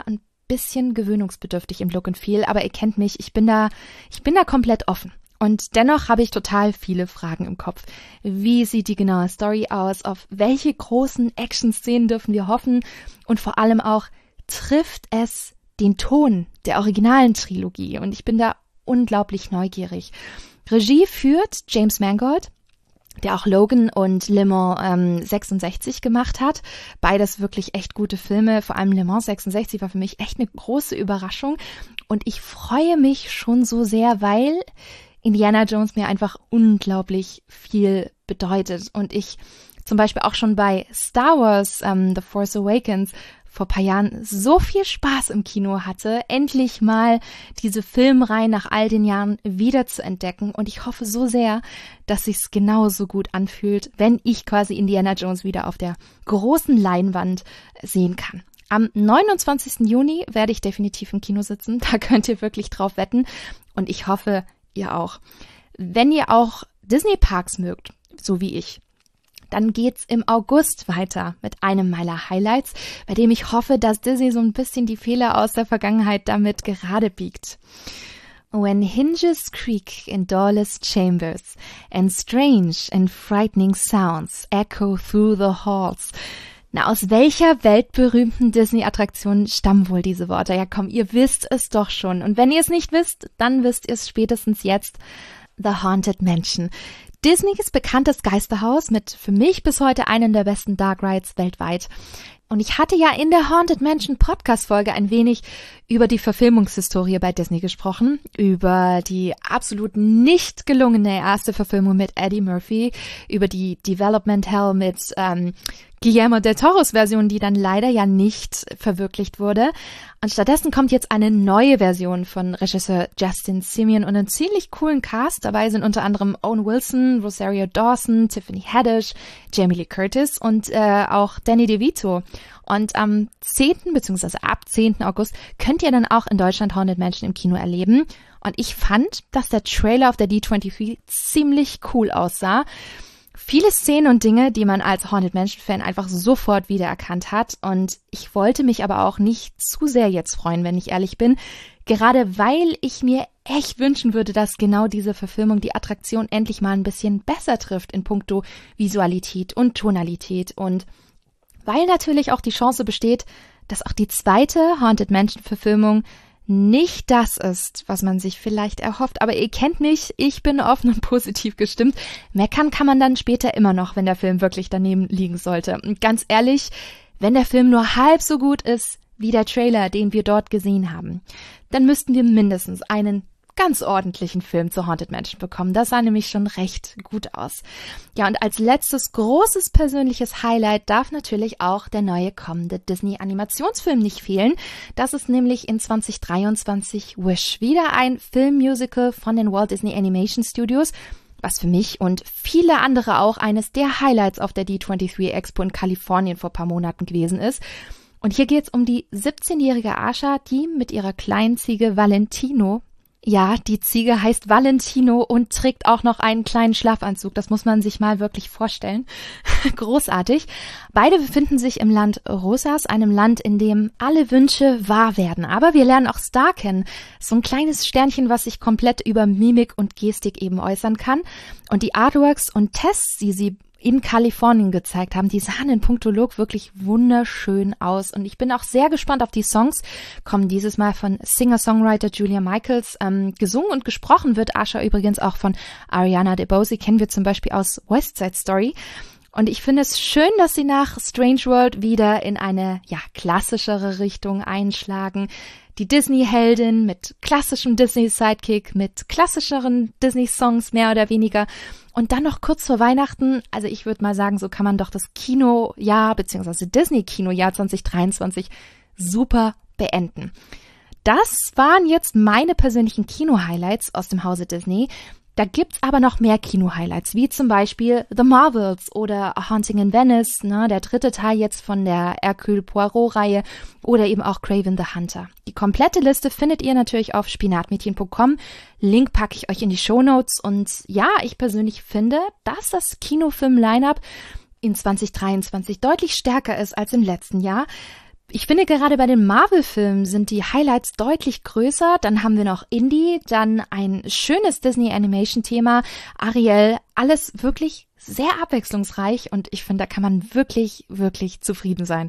S1: bisschen gewöhnungsbedürftig im Look and Feel, aber ihr kennt mich, ich bin da, ich bin da komplett offen. Und dennoch habe ich total viele Fragen im Kopf. Wie sieht die genaue Story aus? Auf welche großen Action-Szenen dürfen wir hoffen? Und vor allem auch, trifft es den Ton der originalen Trilogie? Und ich bin da unglaublich neugierig. Regie führt James Mangold, der auch Logan und Le Mans ähm, sechsundsechzig gemacht hat. Beides wirklich echt gute Filme. Vor allem Le Mans sechsundsechzig war für mich echt eine große Überraschung. Und ich freue mich schon so sehr, weil Indiana Jones mir einfach unglaublich viel bedeutet. Und ich zum Beispiel auch schon bei Star Wars, ähm, The Force Awakens, vor ein paar Jahren so viel Spaß im Kino hatte, endlich mal diese Filmreihe nach all den Jahren wieder zu entdecken. Und ich hoffe so sehr, dass sich's genauso gut anfühlt, wenn ich quasi Indiana Jones wieder auf der großen Leinwand sehen kann. Am neunundzwanzigsten Juni werde ich definitiv im Kino sitzen. Da könnt ihr wirklich drauf wetten. Und ich hoffe, ihr auch. Wenn ihr auch Disney-Parks mögt, so wie ich, dann geht's im August weiter mit einem meiner Highlights, bei dem ich hoffe, dass Disney so ein bisschen die Fehler aus der Vergangenheit damit gerade biegt. When hinges creak in doorless chambers and strange and frightening sounds echo through the halls. Na, aus welcher weltberühmten Disney-Attraktion stammen wohl diese Worte? Ja komm, ihr wisst es doch schon. Und wenn ihr es nicht wisst, dann wisst ihr es spätestens jetzt. The Haunted Mansion. Disneys bekanntes Geisterhaus mit für mich bis heute einen der besten Dark Rides weltweit. Und ich hatte ja in der Haunted Mansion Podcast-Folge ein wenig über die Verfilmungshistorie bei Disney gesprochen, über die absolut nicht gelungene erste Verfilmung mit Eddie Murphy, über die Development Hell mit ähm, Guillermo del Toros Version, die dann leider ja nicht verwirklicht wurde. Und stattdessen kommt jetzt eine neue Version von Regisseur Justin Simien und einen ziemlich coolen Cast. Dabei sind unter anderem Owen Wilson, Rosario Dawson, Tiffany Haddish, Jamie Lee Curtis und äh, auch Danny DeVito. Und am zehnten bzw. ab zehnten August könnt ihr dann auch in Deutschland Haunted Mansion im Kino erleben. Und ich fand, dass der Trailer auf der D dreiundzwanzig ziemlich cool aussah. Viele Szenen und Dinge, die man als Haunted Mansion-Fan einfach sofort wiedererkannt hat. Und ich wollte mich aber auch nicht zu sehr jetzt freuen, wenn ich ehrlich bin. Gerade weil ich mir echt wünschen würde, dass genau diese Verfilmung die Attraktion endlich mal ein bisschen besser trifft in puncto Visualität und Tonalität. Und weil natürlich auch die Chance besteht, dass auch die zweite Haunted Mansion-Verfilmung nicht das ist, was man sich vielleicht erhofft. Aber ihr kennt mich, ich bin offen und positiv gestimmt. Meckern kann man dann später immer noch, wenn der Film wirklich daneben liegen sollte. Und ganz ehrlich, wenn der Film nur halb so gut ist wie der Trailer, den wir dort gesehen haben, dann müssten wir mindestens einen ganz ordentlichen Film zu Haunted Mansion bekommen. Das sah nämlich schon recht gut aus. Ja, und als letztes großes persönliches Highlight darf natürlich auch der neue kommende Disney-Animationsfilm nicht fehlen. Das ist nämlich in zwanzig dreiundzwanzig Wish. Wieder ein Filmmusical von den Walt Disney Animation Studios, was für mich und viele andere auch eines der Highlights auf der D dreiundzwanzig Expo in Kalifornien vor ein paar Monaten gewesen ist. Und hier geht's um die siebzehnjährige Asha, die mit ihrer kleinen Ziege Valentino, ja, die Ziege heißt Valentino und trägt auch noch einen kleinen Schlafanzug. Das muss man sich mal wirklich vorstellen. Großartig. Beide befinden sich im Land Rosas, einem Land, in dem alle Wünsche wahr werden. Aber wir lernen auch Star kennen. So ein kleines Sternchen, was sich komplett über Mimik und Gestik eben äußern kann. Und die Artworks und Tests, die sie in Kalifornien gezeigt haben, die sahen in puncto Look wirklich wunderschön aus. Und ich bin auch sehr gespannt auf die Songs. Kommen dieses Mal von Singer-Songwriter Julia Michaels. Ähm, gesungen und gesprochen wird Asha übrigens auch von Ariana DeBose. Kennen wir zum Beispiel aus West Side Story. Und ich finde es schön, dass sie nach Strange World wieder in eine, ja, klassischere Richtung einschlagen. Die Disney-Heldin mit klassischem Disney-Sidekick, mit klassischeren Disney-Songs mehr oder weniger. Und dann noch kurz vor Weihnachten, also ich würde mal sagen, so kann man doch das Kinojahr bzw. Disney-Kinojahr zwanzig dreiundzwanzig super beenden. Das waren jetzt meine persönlichen Kino-Highlights aus dem Hause Disney. Da gibt's aber noch mehr Kino-Highlights, wie zum Beispiel The Marvels oder A Haunting in Venice, ne, der dritte Teil jetzt von der Hercule Poirot-Reihe oder eben auch Kraven the Hunter. Die komplette Liste findet ihr natürlich auf spinatmädchen punkt com. Link packe ich euch in die Shownotes. Und ja, ich persönlich finde, dass das Kinofilm-Line-Up in zwanzig dreiundzwanzig deutlich stärker ist als im letzten Jahr. Ich finde, gerade bei den Marvel-Filmen sind die Highlights deutlich größer. Dann haben wir noch Indie, dann ein schönes Disney-Animation-Thema, Ariel, alles wirklich sehr abwechslungsreich und ich finde, da kann man wirklich, wirklich zufrieden sein.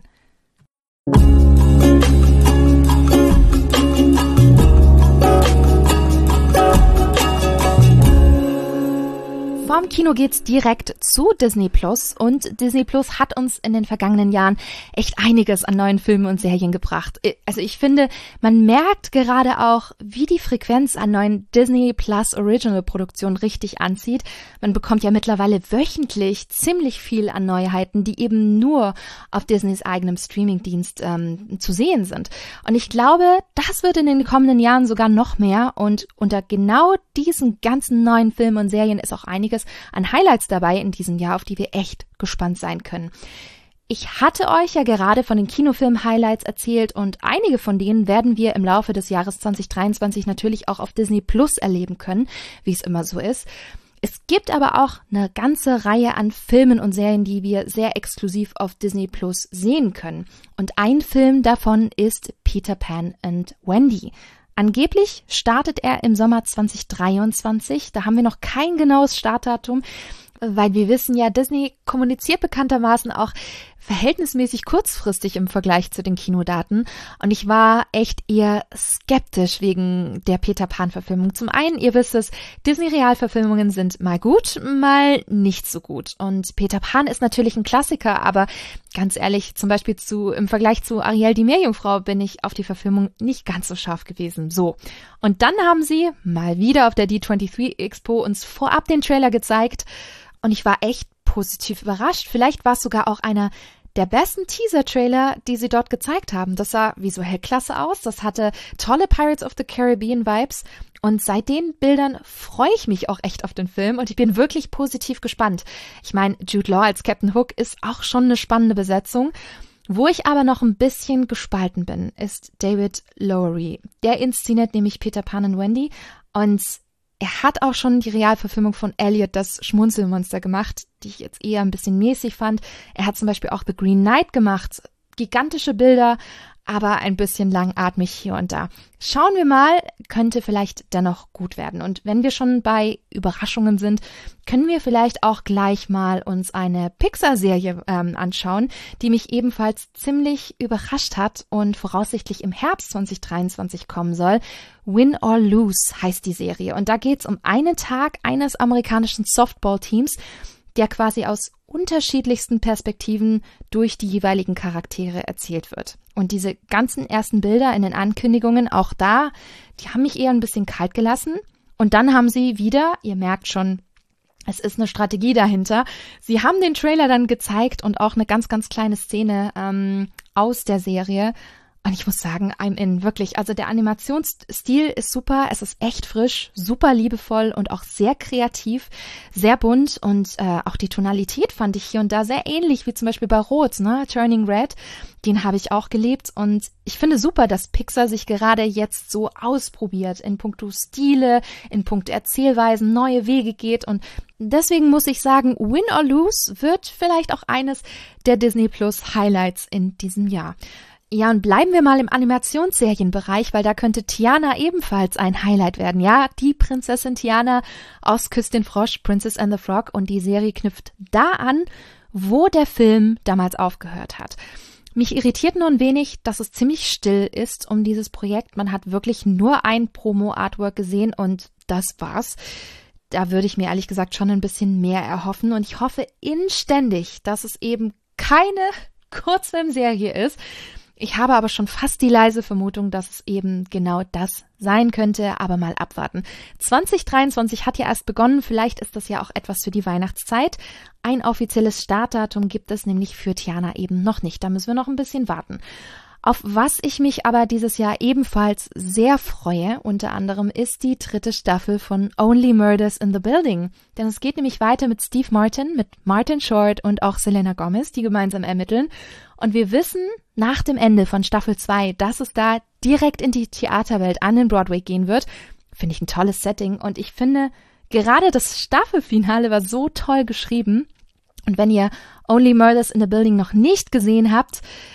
S1: Vom Kino geht's direkt zu Disney Plus und Disney Plus hat uns in den vergangenen Jahren echt einiges an neuen Filmen und Serien gebracht. Also ich finde, man merkt gerade auch, wie die Frequenz an neuen Disney Plus Original Produktionen richtig anzieht. Man bekommt ja mittlerweile wöchentlich ziemlich viel an Neuheiten, die eben nur auf Disneys eigenem Streamingdienst ähm, zu sehen sind. Und ich glaube, das wird in den kommenden Jahren sogar noch mehr und unter genau diesen ganzen neuen Filmen und Serien ist auch einiges an Highlights dabei in diesem Jahr, auf die wir echt gespannt sein können. Ich hatte euch ja gerade von den Kinofilm-Highlights erzählt und einige von denen werden wir im Laufe des Jahres zwanzig dreiundzwanzig natürlich auch auf Disney Plus erleben können, wie es immer so ist. Es gibt aber auch eine ganze Reihe an Filmen und Serien, die wir sehr exklusiv auf Disney Plus sehen können. Und ein Film davon ist Peter Pan and Wendy. Angeblich startet er im Sommer zwanzig dreiundzwanzig. Da haben wir noch kein genaues Startdatum, weil wir wissen ja, Disney kommuniziert bekanntermaßen auch verhältnismäßig kurzfristig im Vergleich zu den Kinodaten. Und ich war echt eher skeptisch wegen der Peter Pan-Verfilmung. Zum einen, ihr wisst es, Disney-Realverfilmungen sind mal gut, mal nicht so gut. Und Peter Pan ist natürlich ein Klassiker, aber ganz ehrlich, zum Beispiel zu im Vergleich zu Ariel die Meerjungfrau bin ich auf die Verfilmung nicht ganz so scharf gewesen. So. Und dann haben sie mal wieder auf der D dreiundzwanzig Expo uns vorab den Trailer gezeigt. Und ich war echt positiv überrascht. Vielleicht war es sogar auch einer der besten Teaser-Trailer, die sie dort gezeigt haben. Das sah visuell klasse aus. Das hatte tolle Pirates of the Caribbean-Vibes. Und seit den Bildern freue ich mich auch echt auf den Film. Und ich bin wirklich positiv gespannt. Ich meine, Jude Law als Captain Hook ist auch schon eine spannende Besetzung. Wo ich aber noch ein bisschen gespalten bin, ist David Lowery. Der inszeniert nämlich Peter Pan und Wendy. Und er hat auch schon die Realverfilmung von Elliot, das Schmunzelmonster, gemacht, die ich jetzt eher ein bisschen mäßig fand. Er hat zum Beispiel auch The Green Knight gemacht. Gigantische Bilder, aber ein bisschen langatmig hier und da. Schauen wir mal, könnte vielleicht dennoch gut werden. Und wenn wir schon bei Überraschungen sind, können wir vielleicht auch gleich mal uns eine Pixar-Serie ähm, anschauen, die mich ebenfalls ziemlich überrascht hat und voraussichtlich im Herbst zwanzig dreiundzwanzig kommen soll. Win or Lose heißt die Serie. Und da geht's um einen Tag eines amerikanischen Softball-Teams, der quasi aus unterschiedlichsten Perspektiven durch die jeweiligen Charaktere erzählt wird. Und diese ganzen ersten Bilder in den Ankündigungen, auch da, die haben mich eher ein bisschen kalt gelassen. Und dann haben sie wieder, ihr merkt schon, es ist eine Strategie dahinter. Sie haben den Trailer dann gezeigt und auch eine ganz, ganz kleine Szene ähm, aus der Serie. Und ich muss sagen, I'm in, wirklich. Also der Animationsstil ist super, es ist echt frisch, super liebevoll und auch sehr kreativ, sehr bunt und äh, auch die Tonalität fand ich hier und da sehr ähnlich wie zum Beispiel bei Rot, ne, Turning Red. Den habe ich auch gelebt und ich finde super, dass Pixar sich gerade jetzt so ausprobiert, in puncto Stile, in puncto Erzählweisen, neue Wege geht und deswegen muss ich sagen, Win or Lose wird vielleicht auch eines der Disney Plus Highlights in diesem Jahr. Ja, und bleiben wir mal im Animationsserienbereich, weil da könnte Tiana ebenfalls ein Highlight werden. Ja, die Prinzessin Tiana aus Küss den Frosch, Princess and the Frog. Und die Serie knüpft da an, wo der Film damals aufgehört hat. Mich irritiert nur ein wenig, dass es ziemlich still ist um dieses Projekt. Man hat wirklich nur ein Promo-Artwork gesehen und das war's. Da würde ich mir ehrlich gesagt schon ein bisschen mehr erhoffen. Und ich hoffe inständig, dass es eben keine Kurzfilmserie ist. Ich habe aber schon fast die leise Vermutung, dass es eben genau das sein könnte, aber mal abwarten. zwanzig dreiundzwanzig hat ja erst begonnen, vielleicht ist das ja auch etwas für die Weihnachtszeit. Ein offizielles Startdatum gibt es nämlich für Tiana eben noch nicht, da müssen wir noch ein bisschen warten. Auf was ich mich aber dieses Jahr ebenfalls sehr freue, unter anderem, ist die dritte Staffel von Only Murders in the Building. Denn es geht nämlich weiter mit Steve Martin, mit Martin Short und auch Selena Gomez, die gemeinsam ermitteln. Und wir wissen nach dem Ende von Staffel zwei, dass es da direkt in die Theaterwelt an den Broadway gehen wird. Finde ich ein tolles Setting. Und ich finde, gerade das Staffelfinale war so toll geschrieben. Und wenn ihr Only Murders in the Building noch nicht gesehen habt,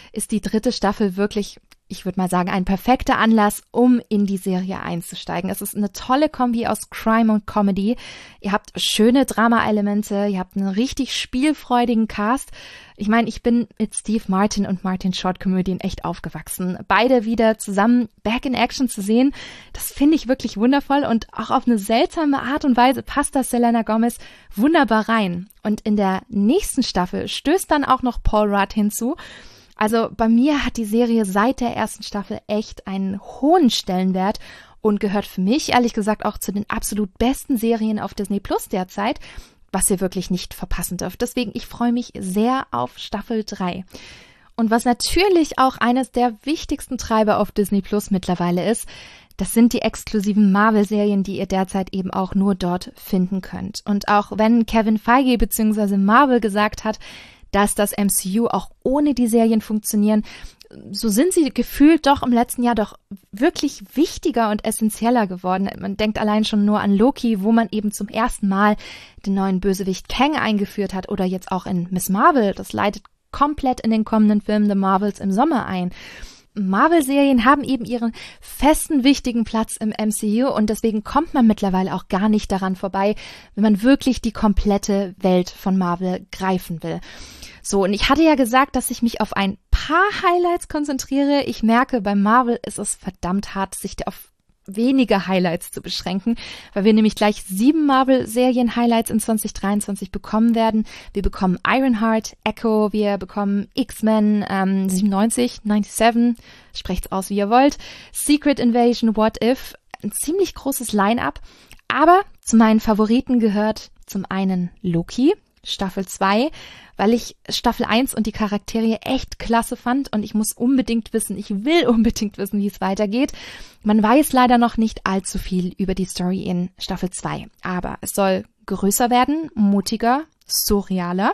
S1: ist die dritte Staffel wirklich, ich würde mal sagen, ein perfekter Anlass, um in die Serie einzusteigen. Es ist eine tolle Kombi aus Crime und Comedy. Ihr habt schöne Drama-Elemente, ihr habt einen richtig spielfreudigen Cast. Ich meine, ich bin mit Steve Martin und Martin Short-Komödien echt aufgewachsen. Beide wieder zusammen back in action zu sehen, das finde ich wirklich wundervoll und auch auf eine seltsame Art und Weise passt das Selena Gomez wunderbar rein. Und in der nächsten Staffel stößt dann auch noch Paul Rudd hinzu. Also bei mir hat die Serie seit der ersten Staffel echt einen hohen Stellenwert und gehört für mich ehrlich gesagt auch zu den absolut besten Serien auf Disney Plus derzeit, was ihr wirklich nicht verpassen dürft. Deswegen, ich freue mich sehr auf Staffel drei. Und was natürlich auch eines der wichtigsten Treiber auf Disney Plus mittlerweile ist, das sind die exklusiven Marvel-Serien, die ihr derzeit eben auch nur dort finden könnt. Und auch wenn Kevin Feige bzw. Marvel gesagt hat, dass das M C U auch ohne die Serien funktionieren, so sind sie gefühlt doch im letzten Jahr doch wirklich wichtiger und essentieller geworden. Man denkt allein schon nur an Loki, wo man eben zum ersten Mal den neuen Bösewicht Kang eingeführt hat, oder jetzt auch in Miss Marvel. Das leitet komplett in den kommenden Filmen The Marvels im Sommer ein. Marvel-Serien haben eben ihren festen, wichtigen Platz im M C U und deswegen kommt man mittlerweile auch gar nicht daran vorbei, wenn man wirklich die komplette Welt von Marvel greifen will. So, und ich hatte ja gesagt, dass ich mich auf ein paar Highlights konzentriere. Ich merke, bei Marvel ist es verdammt hart, sich auf wenige Highlights zu beschränken, weil wir nämlich gleich sieben Marvel-Serien-Highlights in zwanzig dreiundzwanzig bekommen werden. Wir bekommen Ironheart, Echo, wir bekommen X-Men ähm, siebenundneunzig, siebenundneunzig, sprecht's aus, wie ihr wollt, Secret Invasion, What If, ein ziemlich großes Line-Up, aber zu meinen Favoriten gehört zum einen Loki, Staffel zwei, weil ich Staffel eins und die Charaktere echt klasse fand und ich muss unbedingt wissen, ich will unbedingt wissen, wie es weitergeht. Man weiß leider noch nicht allzu viel über die Story in Staffel zwei, aber es soll größer werden, mutiger, surrealer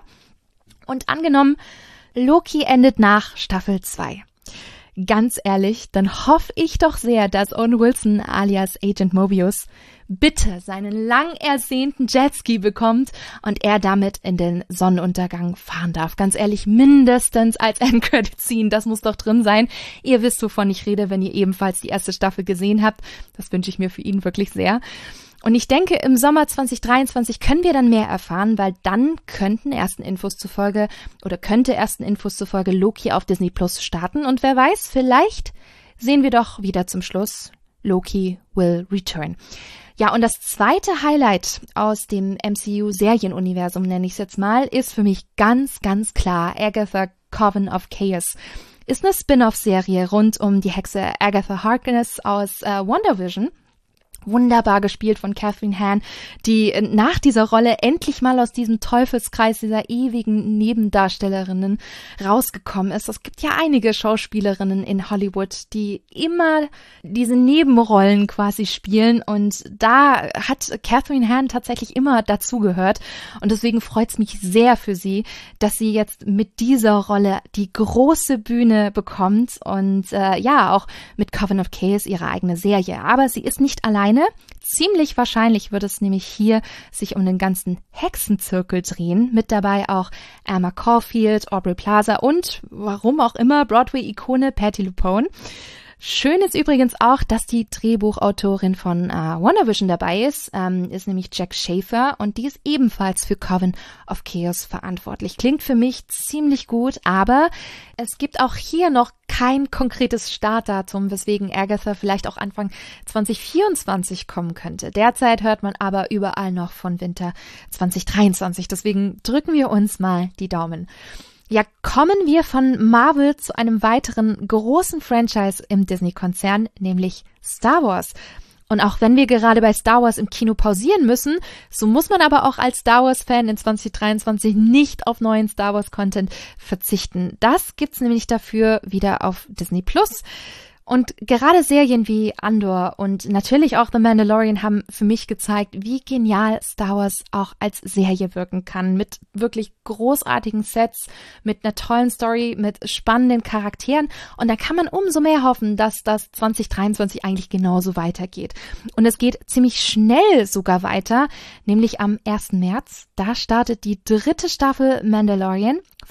S1: und angenommen, Loki endet nach Staffel zwei. Ganz ehrlich, dann hoffe ich doch sehr, dass Owen Wilson alias Agent Mobius bitte seinen lang ersehnten Jetski bekommt und er damit in den Sonnenuntergang fahren darf. Ganz ehrlich, mindestens als Endcredit-Scene, das muss doch drin sein. Ihr wisst, wovon ich rede, wenn ihr ebenfalls die erste Staffel gesehen habt. Das wünsche ich mir für ihn wirklich sehr. Und ich denke, im Sommer zwanzig dreiundzwanzig können wir dann mehr erfahren, weil dann könnten ersten Infos zufolge oder könnte ersten Infos zufolge Loki auf Disney Plus starten. Und wer weiß, vielleicht sehen wir doch wieder zum Schluss Loki will return. Ja, und das zweite Highlight aus dem M C U-Serienuniversum, nenne ich es jetzt mal, ist für mich ganz, ganz klar Agatha Coven of Chaos. Ist eine Spin-off-Serie rund um die Hexe Agatha Harkness aus äh, WandaVision. Wunderbar gespielt von Catherine Hahn, die nach dieser Rolle endlich mal aus diesem Teufelskreis dieser ewigen Nebendarstellerinnen rausgekommen ist. Es gibt ja einige Schauspielerinnen in Hollywood, die immer diese Nebenrollen quasi spielen und da hat Catherine Hahn tatsächlich immer dazugehört und deswegen freut es mich sehr für sie, dass sie jetzt mit dieser Rolle die große Bühne bekommt und äh, ja, auch mit Coven of Chaos ihre eigene Serie. Aber sie ist nicht allein. Ziemlich wahrscheinlich wird es nämlich hier sich um den ganzen Hexenzirkel drehen. Mit dabei auch Emma Caulfield, Aubrey Plaza und, warum auch immer, Broadway-Ikone Patti LuPone. Schön ist übrigens auch, dass die Drehbuchautorin von äh, WandaVision dabei ist, ähm, ist nämlich Jack Schaefer und die ist ebenfalls für Coven of Chaos verantwortlich. Klingt für mich ziemlich gut, aber es gibt auch hier noch kein konkretes Startdatum, weswegen Agatha vielleicht auch Anfang zwanzig vierundzwanzig kommen könnte. Derzeit hört man aber überall noch von Winter zwanzig dreiundzwanzig, deswegen drücken wir uns mal die Daumen. Ja, kommen wir von Marvel zu einem weiteren großen Franchise im Disney-Konzern, nämlich Star Wars. Und auch wenn wir gerade bei Star Wars im Kino pausieren müssen, so muss man aber auch als Star Wars-Fan in zwanzig dreiundzwanzig nicht auf neuen Star Wars-Content verzichten. Das gibt's nämlich dafür wieder auf Disney Plus. Und gerade Serien wie Andor und natürlich auch The Mandalorian haben für mich gezeigt, wie genial Star Wars auch als Serie wirken kann. Mit wirklich großartigen Sets, mit einer tollen Story, mit spannenden Charakteren. Und da kann man umso mehr hoffen, dass das zwanzig dreiundzwanzig eigentlich genauso weitergeht. Und es geht ziemlich schnell sogar weiter, nämlich am ersten März. Da startet die dritte Staffel Mandalorian.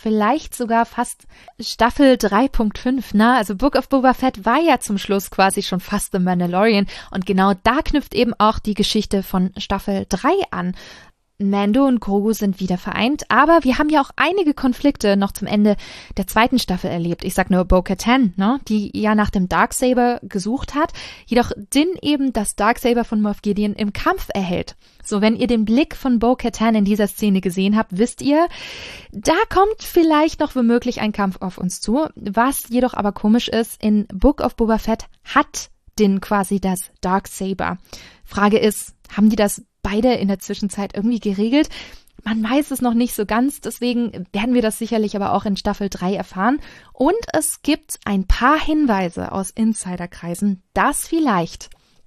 S1: vielleicht sogar fast Staffel drei Punkt fünf, ne? Also Book of Boba Fett war ja zum Schluss quasi schon fast The Mandalorian und genau da knüpft eben auch die Geschichte von Staffel drei an. Mando und Grogu sind wieder vereint, aber wir haben ja auch einige Konflikte noch zum Ende der zweiten Staffel erlebt. Ich sag nur Bo-Katan, ne, die ja nach dem Darksaber gesucht hat, jedoch Din eben das Darksaber von Moff Gideon im Kampf erhält. So, wenn ihr den Blick von Bo-Katan in dieser Szene gesehen habt, wisst ihr, da kommt vielleicht noch womöglich ein Kampf auf uns zu. Was jedoch aber komisch ist, in Book of Boba Fett hat Din quasi das Darksaber. Frage ist, haben die das beide in der Zwischenzeit irgendwie geregelt? Man weiß es noch nicht so ganz, deswegen werden wir das sicherlich aber auch in Staffel drei erfahren. Und es gibt ein paar Hinweise aus Insiderkreisen, dass vielleicht,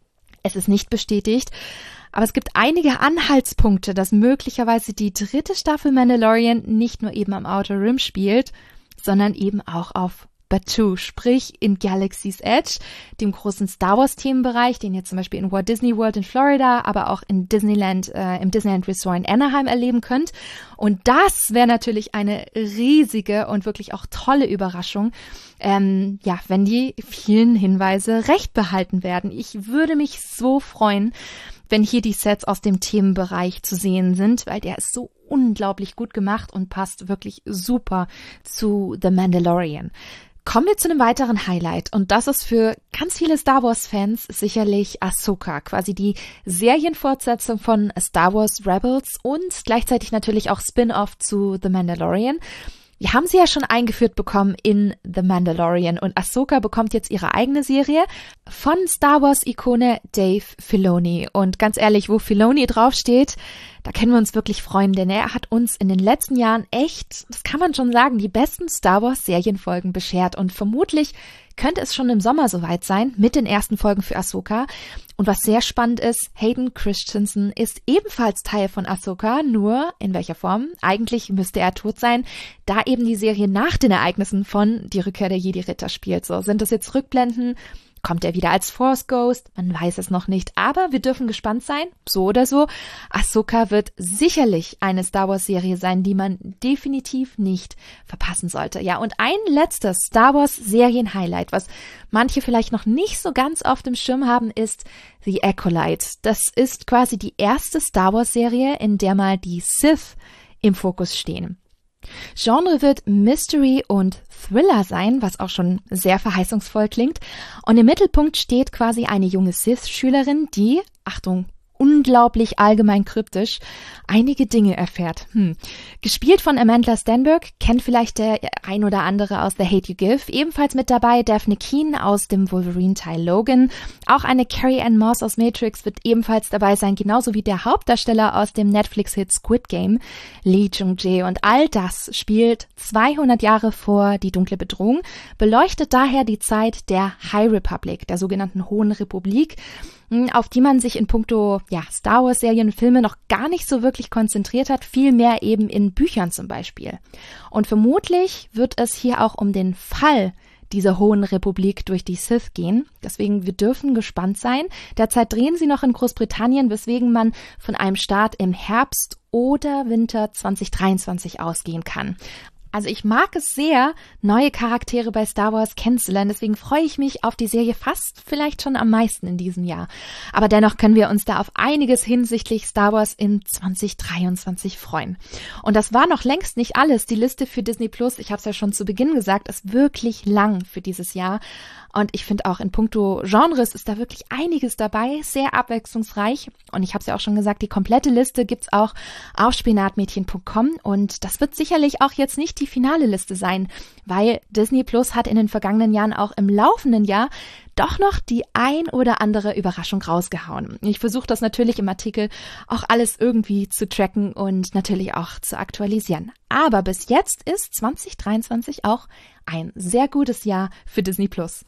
S1: es ist nicht bestätigt, aber es gibt einige Anhaltspunkte, dass möglicherweise die dritte Staffel Mandalorian nicht nur eben am Outer Rim spielt, sondern eben auch auf Batuu, sprich in Galaxy's Edge, dem großen Star Wars Themenbereich, den ihr zum Beispiel in Walt Disney World in Florida, aber auch in Disneyland, äh, im Disneyland Resort in Anaheim erleben könnt. Und das wäre natürlich eine riesige und wirklich auch tolle Überraschung, ähm, ja, wenn die vielen Hinweise recht behalten werden. Ich würde mich so freuen, wenn hier die Sets aus dem Themenbereich zu sehen sind, weil der ist so unglaublich gut gemacht und passt wirklich super zu The Mandalorian. Kommen wir zu einem weiteren Highlight und das ist für ganz viele Star Wars-Fans sicherlich Ahsoka, quasi die Serienfortsetzung von Star Wars Rebels und gleichzeitig natürlich auch Spin-off zu The Mandalorian. Wir haben sie ja schon eingeführt bekommen in The Mandalorian und Ahsoka bekommt jetzt ihre eigene Serie von Star Wars-Ikone Dave Filoni. Und ganz ehrlich, wo Filoni draufsteht, da können wir uns wirklich freuen, denn er hat uns in den letzten Jahren echt, das kann man schon sagen, die besten Star Wars-Serienfolgen beschert. Und vermutlich könnte es schon im Sommer soweit sein mit den ersten Folgen für Ahsoka. Und was sehr spannend ist, Hayden Christensen ist ebenfalls Teil von Ahsoka, nur in welcher Form? Eigentlich müsste er tot sein, da eben die Serie nach den Ereignissen von Die Rückkehr der Jedi-Ritter spielt. So, sind das jetzt Rückblenden? Kommt er wieder als Force Ghost? Man weiß es noch nicht, aber wir dürfen gespannt sein, so oder so. Ahsoka wird sicherlich eine Star Wars Serie sein, die man definitiv nicht verpassen sollte. Ja, und ein letztes Star Wars Serien Highlight, was manche vielleicht noch nicht so ganz auf dem Schirm haben, ist The Acolyte. Das ist quasi die erste Star Wars Serie, in der mal die Sith im Fokus stehen. Genre wird Mystery und Thriller sein, was auch schon sehr verheißungsvoll klingt. Und im Mittelpunkt steht quasi eine junge Sith-Schülerin, die, Achtung, unglaublich allgemein kryptisch, einige Dinge erfährt. Hm. Gespielt von Amandla Stenberg, kennt vielleicht der ein oder andere aus The Hate You Give. Ebenfalls mit dabei Daphne Keane aus dem Wolverine-Teil Logan. Auch eine Carrie-Ann Moss aus Matrix wird ebenfalls dabei sein, genauso wie der Hauptdarsteller aus dem Netflix-Hit Squid Game, Lee Jung-jae. Und all das spielt zweihundert Jahre vor Die dunkle Bedrohung, beleuchtet daher die Zeit der High Republic, der sogenannten Hohen Republik, auf die man sich in puncto ja, Star Wars Serien und Filme noch gar nicht so wirklich konzentriert hat, viel mehr eben in Büchern zum Beispiel. Und vermutlich wird es hier auch um den Fall dieser Hohen Republik durch die Sith gehen. Deswegen, wir dürfen gespannt sein. Derzeit drehen sie noch in Großbritannien, weswegen man von einem Start im Herbst oder Winter zwanzig dreiundzwanzig ausgehen kann. Also ich mag es sehr, neue Charaktere bei Star Wars kennenzulernen, deswegen freue ich mich auf die Serie fast vielleicht schon am meisten in diesem Jahr. Aber dennoch können wir uns da auf einiges hinsichtlich Star Wars in zwanzig dreiundzwanzig freuen. Und das war noch längst nicht alles. Die Liste für Disney Plus, ich habe es ja schon zu Beginn gesagt, ist wirklich lang für dieses Jahr. Und ich finde auch in puncto Genres ist da wirklich einiges dabei, sehr abwechslungsreich. Und ich habe es ja auch schon gesagt, die komplette Liste gibt's auch auf spinatmädchen punkt com. Und das wird sicherlich auch jetzt nicht die finale Liste sein, weil Disney Plus hat in den vergangenen Jahren auch im laufenden Jahr doch noch die ein oder andere Überraschung rausgehauen. Ich versuche das natürlich im Artikel auch alles irgendwie zu tracken und natürlich auch zu aktualisieren. Aber bis jetzt ist zwanzig dreiundzwanzig auch ein sehr gutes Jahr für Disney Plus.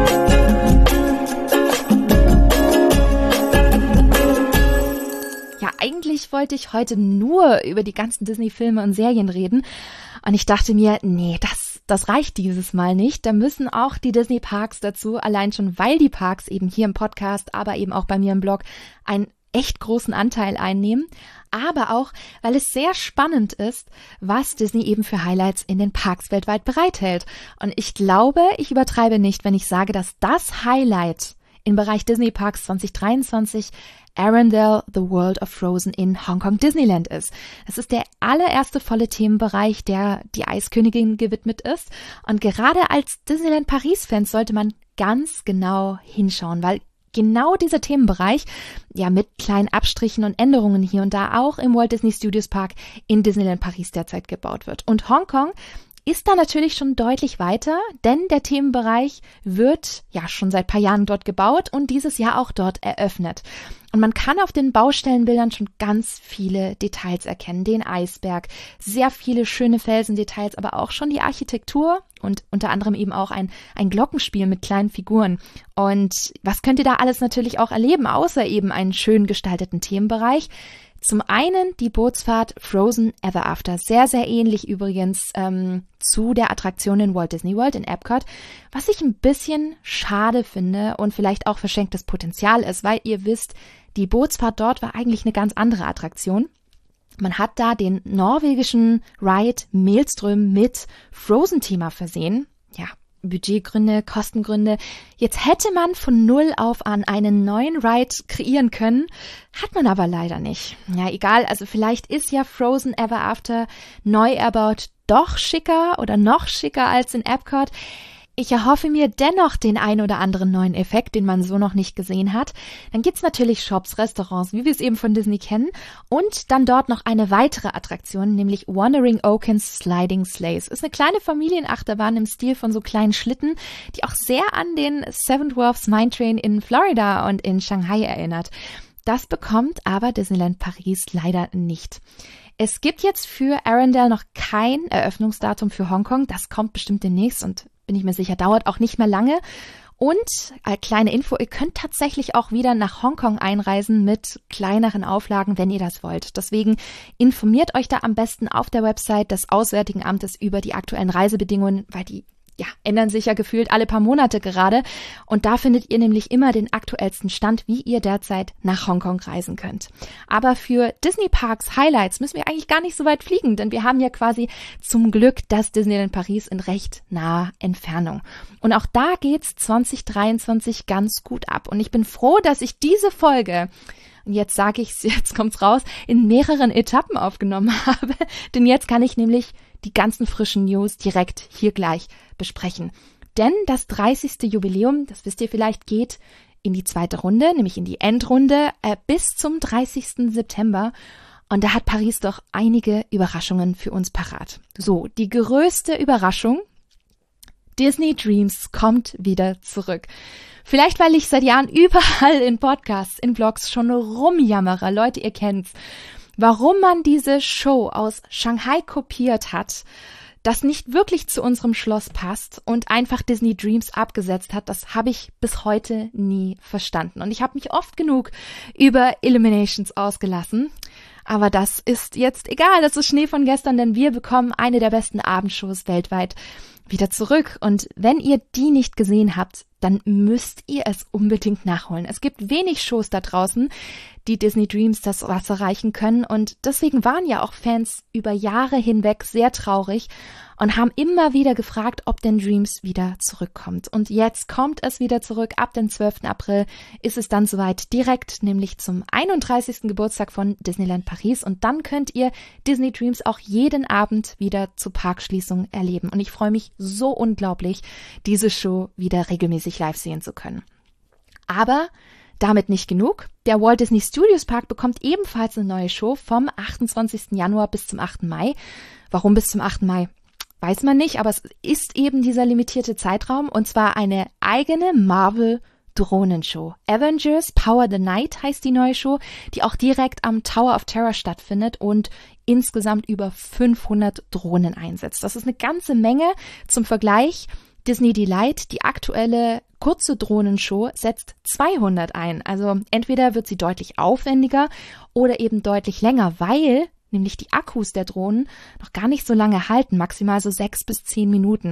S1: Ja, eigentlich wollte ich heute nur über die ganzen Disney-Filme und Serien reden. Und ich dachte mir, nee, das, das reicht dieses Mal nicht. Da müssen auch die Disney-Parks dazu, allein schon, weil die Parks eben hier im Podcast, aber eben auch bei mir im Blog ein echt großen Anteil einnehmen, aber auch, weil es sehr spannend ist, was Disney eben für Highlights in den Parks weltweit bereithält. Und ich glaube, ich übertreibe nicht, wenn ich sage, dass das Highlight im Bereich Disney Parks zwanzig dreiundzwanzig Arendelle, The World of Frozen in Hongkong Disneyland ist. Das ist der allererste volle Themenbereich, der die Eiskönigin gewidmet ist. Und gerade als Disneyland Paris-Fans sollte man ganz genau hinschauen, weil genau dieser Themenbereich, ja mit kleinen Abstrichen und Änderungen hier und da auch im Walt Disney Studios Park in Disneyland Paris derzeit gebaut wird. Und Hongkong ist da natürlich schon deutlich weiter, denn der Themenbereich wird ja schon seit ein paar Jahren dort gebaut und dieses Jahr auch dort eröffnet. Und man kann auf den Baustellenbildern schon ganz viele Details erkennen. Den Eisberg, sehr viele schöne Felsendetails, aber auch schon die Architektur und unter anderem eben auch ein, ein Glockenspiel mit kleinen Figuren. Und was könnt ihr da alles natürlich auch erleben, außer eben einen schön gestalteten Themenbereich? Zum einen die Bootsfahrt Frozen Ever After, sehr, sehr ähnlich übrigens ähm, zu der Attraktion in Walt Disney World in Epcot, was ich ein bisschen schade finde und vielleicht auch verschenktes Potenzial ist, weil ihr wisst, die Bootsfahrt dort war eigentlich eine ganz andere Attraktion. Man hat da den norwegischen Ride Maelström mit Frozen-Thema versehen. Ja, Budgetgründe, Kostengründe. Jetzt hätte man von null auf an einen neuen Ride kreieren können, hat man aber leider nicht. Ja, egal, also vielleicht ist ja Frozen Ever After neu erbaut doch schicker oder noch schicker als in Epcot. Ich erhoffe mir dennoch den ein oder anderen neuen Effekt, den man so noch nicht gesehen hat. Dann gibt's natürlich Shops, Restaurants, wie wir es eben von Disney kennen. Und dann dort noch eine weitere Attraktion, nämlich Wandering Oaken's Sliding Sleighs. Ist eine kleine Familienachterbahn im Stil von so kleinen Schlitten, die auch sehr an den Seven Dwarfs Mine Train in Florida und in Shanghai erinnert. Das bekommt aber Disneyland Paris leider nicht. Es gibt jetzt für Arendelle noch kein Eröffnungsdatum für Hongkong. Das kommt bestimmt demnächst und bin ich mir sicher, dauert auch nicht mehr lange. Und äh, kleine Info, ihr könnt tatsächlich auch wieder nach Hongkong einreisen mit kleineren Auflagen, wenn ihr das wollt. Deswegen informiert euch da am besten auf der Website des Auswärtigen Amtes über die aktuellen Reisebedingungen, weil die ja, ändern sich ja gefühlt alle paar Monate gerade. Und da findet ihr nämlich immer den aktuellsten Stand, wie ihr derzeit nach Hongkong reisen könnt. Aber für Disney Parks Highlights müssen wir eigentlich gar nicht so weit fliegen, denn wir haben ja quasi zum Glück das Disneyland Paris in recht naher Entfernung. Und auch da geht's zwanzig dreiundzwanzig ganz gut ab. Und ich bin froh, dass ich diese Folge, und jetzt sage ich's, jetzt kommt's raus, in mehreren Etappen aufgenommen habe. Denn jetzt kann ich nämlich die ganzen frischen News direkt hier gleich besprechen. Denn das dreißigste Jubiläum, das wisst ihr vielleicht, geht in die zweite Runde, nämlich in die Endrunde, äh, bis zum dreißigsten September. Und da hat Paris doch einige Überraschungen für uns parat. So, die größte Überraschung: Disney Dreams kommt wieder zurück. Vielleicht, weil ich seit Jahren überall in Podcasts, in Blogs schon rumjammere. Leute, ihr kennt's. Warum man diese Show aus Shanghai kopiert hat, das nicht wirklich zu unserem Schloss passt und einfach Disney Dreams abgesetzt hat, das habe ich bis heute nie verstanden. Und ich habe mich oft genug über Illuminations ausgelassen. Aber das ist jetzt egal, das ist Schnee von gestern, denn wir bekommen eine der besten Abendshows weltweit wieder zurück. Und wenn ihr die nicht gesehen habt, dann müsst ihr es unbedingt nachholen. Es gibt wenig Shows da draußen, die Disney Dreams das Wasser reichen können. Und deswegen waren ja auch Fans über Jahre hinweg sehr traurig und haben immer wieder gefragt, ob denn Dreams wieder zurückkommt. Und jetzt kommt es wieder zurück. Ab dem zwölften April ist es dann soweit, direkt nämlich zum einunddreißigsten Geburtstag von Disneyland Paris. Und dann könnt ihr Disney Dreams auch jeden Abend wieder zur Parkschließung erleben. Und ich freue mich so unglaublich, diese Show wieder regelmäßig live sehen zu können. Aber damit nicht genug. Der Walt Disney Studios Park bekommt ebenfalls eine neue Show vom achtundzwanzigsten Januar bis zum achten Mai. Warum bis zum achten Mai? Weiß man nicht, aber es ist eben dieser limitierte Zeitraum, und zwar eine eigene Marvel-Drohnenshow. Avengers Power the Night heißt die neue Show, die auch direkt am Tower of Terror stattfindet und insgesamt über fünfhundert Drohnen einsetzt. Das ist eine ganze Menge. Zum Vergleich: Disney Delight, die aktuelle kurze Drohnenshow, setzt zweihundert ein. Also entweder wird sie deutlich aufwendiger oder eben deutlich länger, weil nämlich die Akkus der Drohnen noch gar nicht so lange halten, maximal so sechs bis zehn Minuten.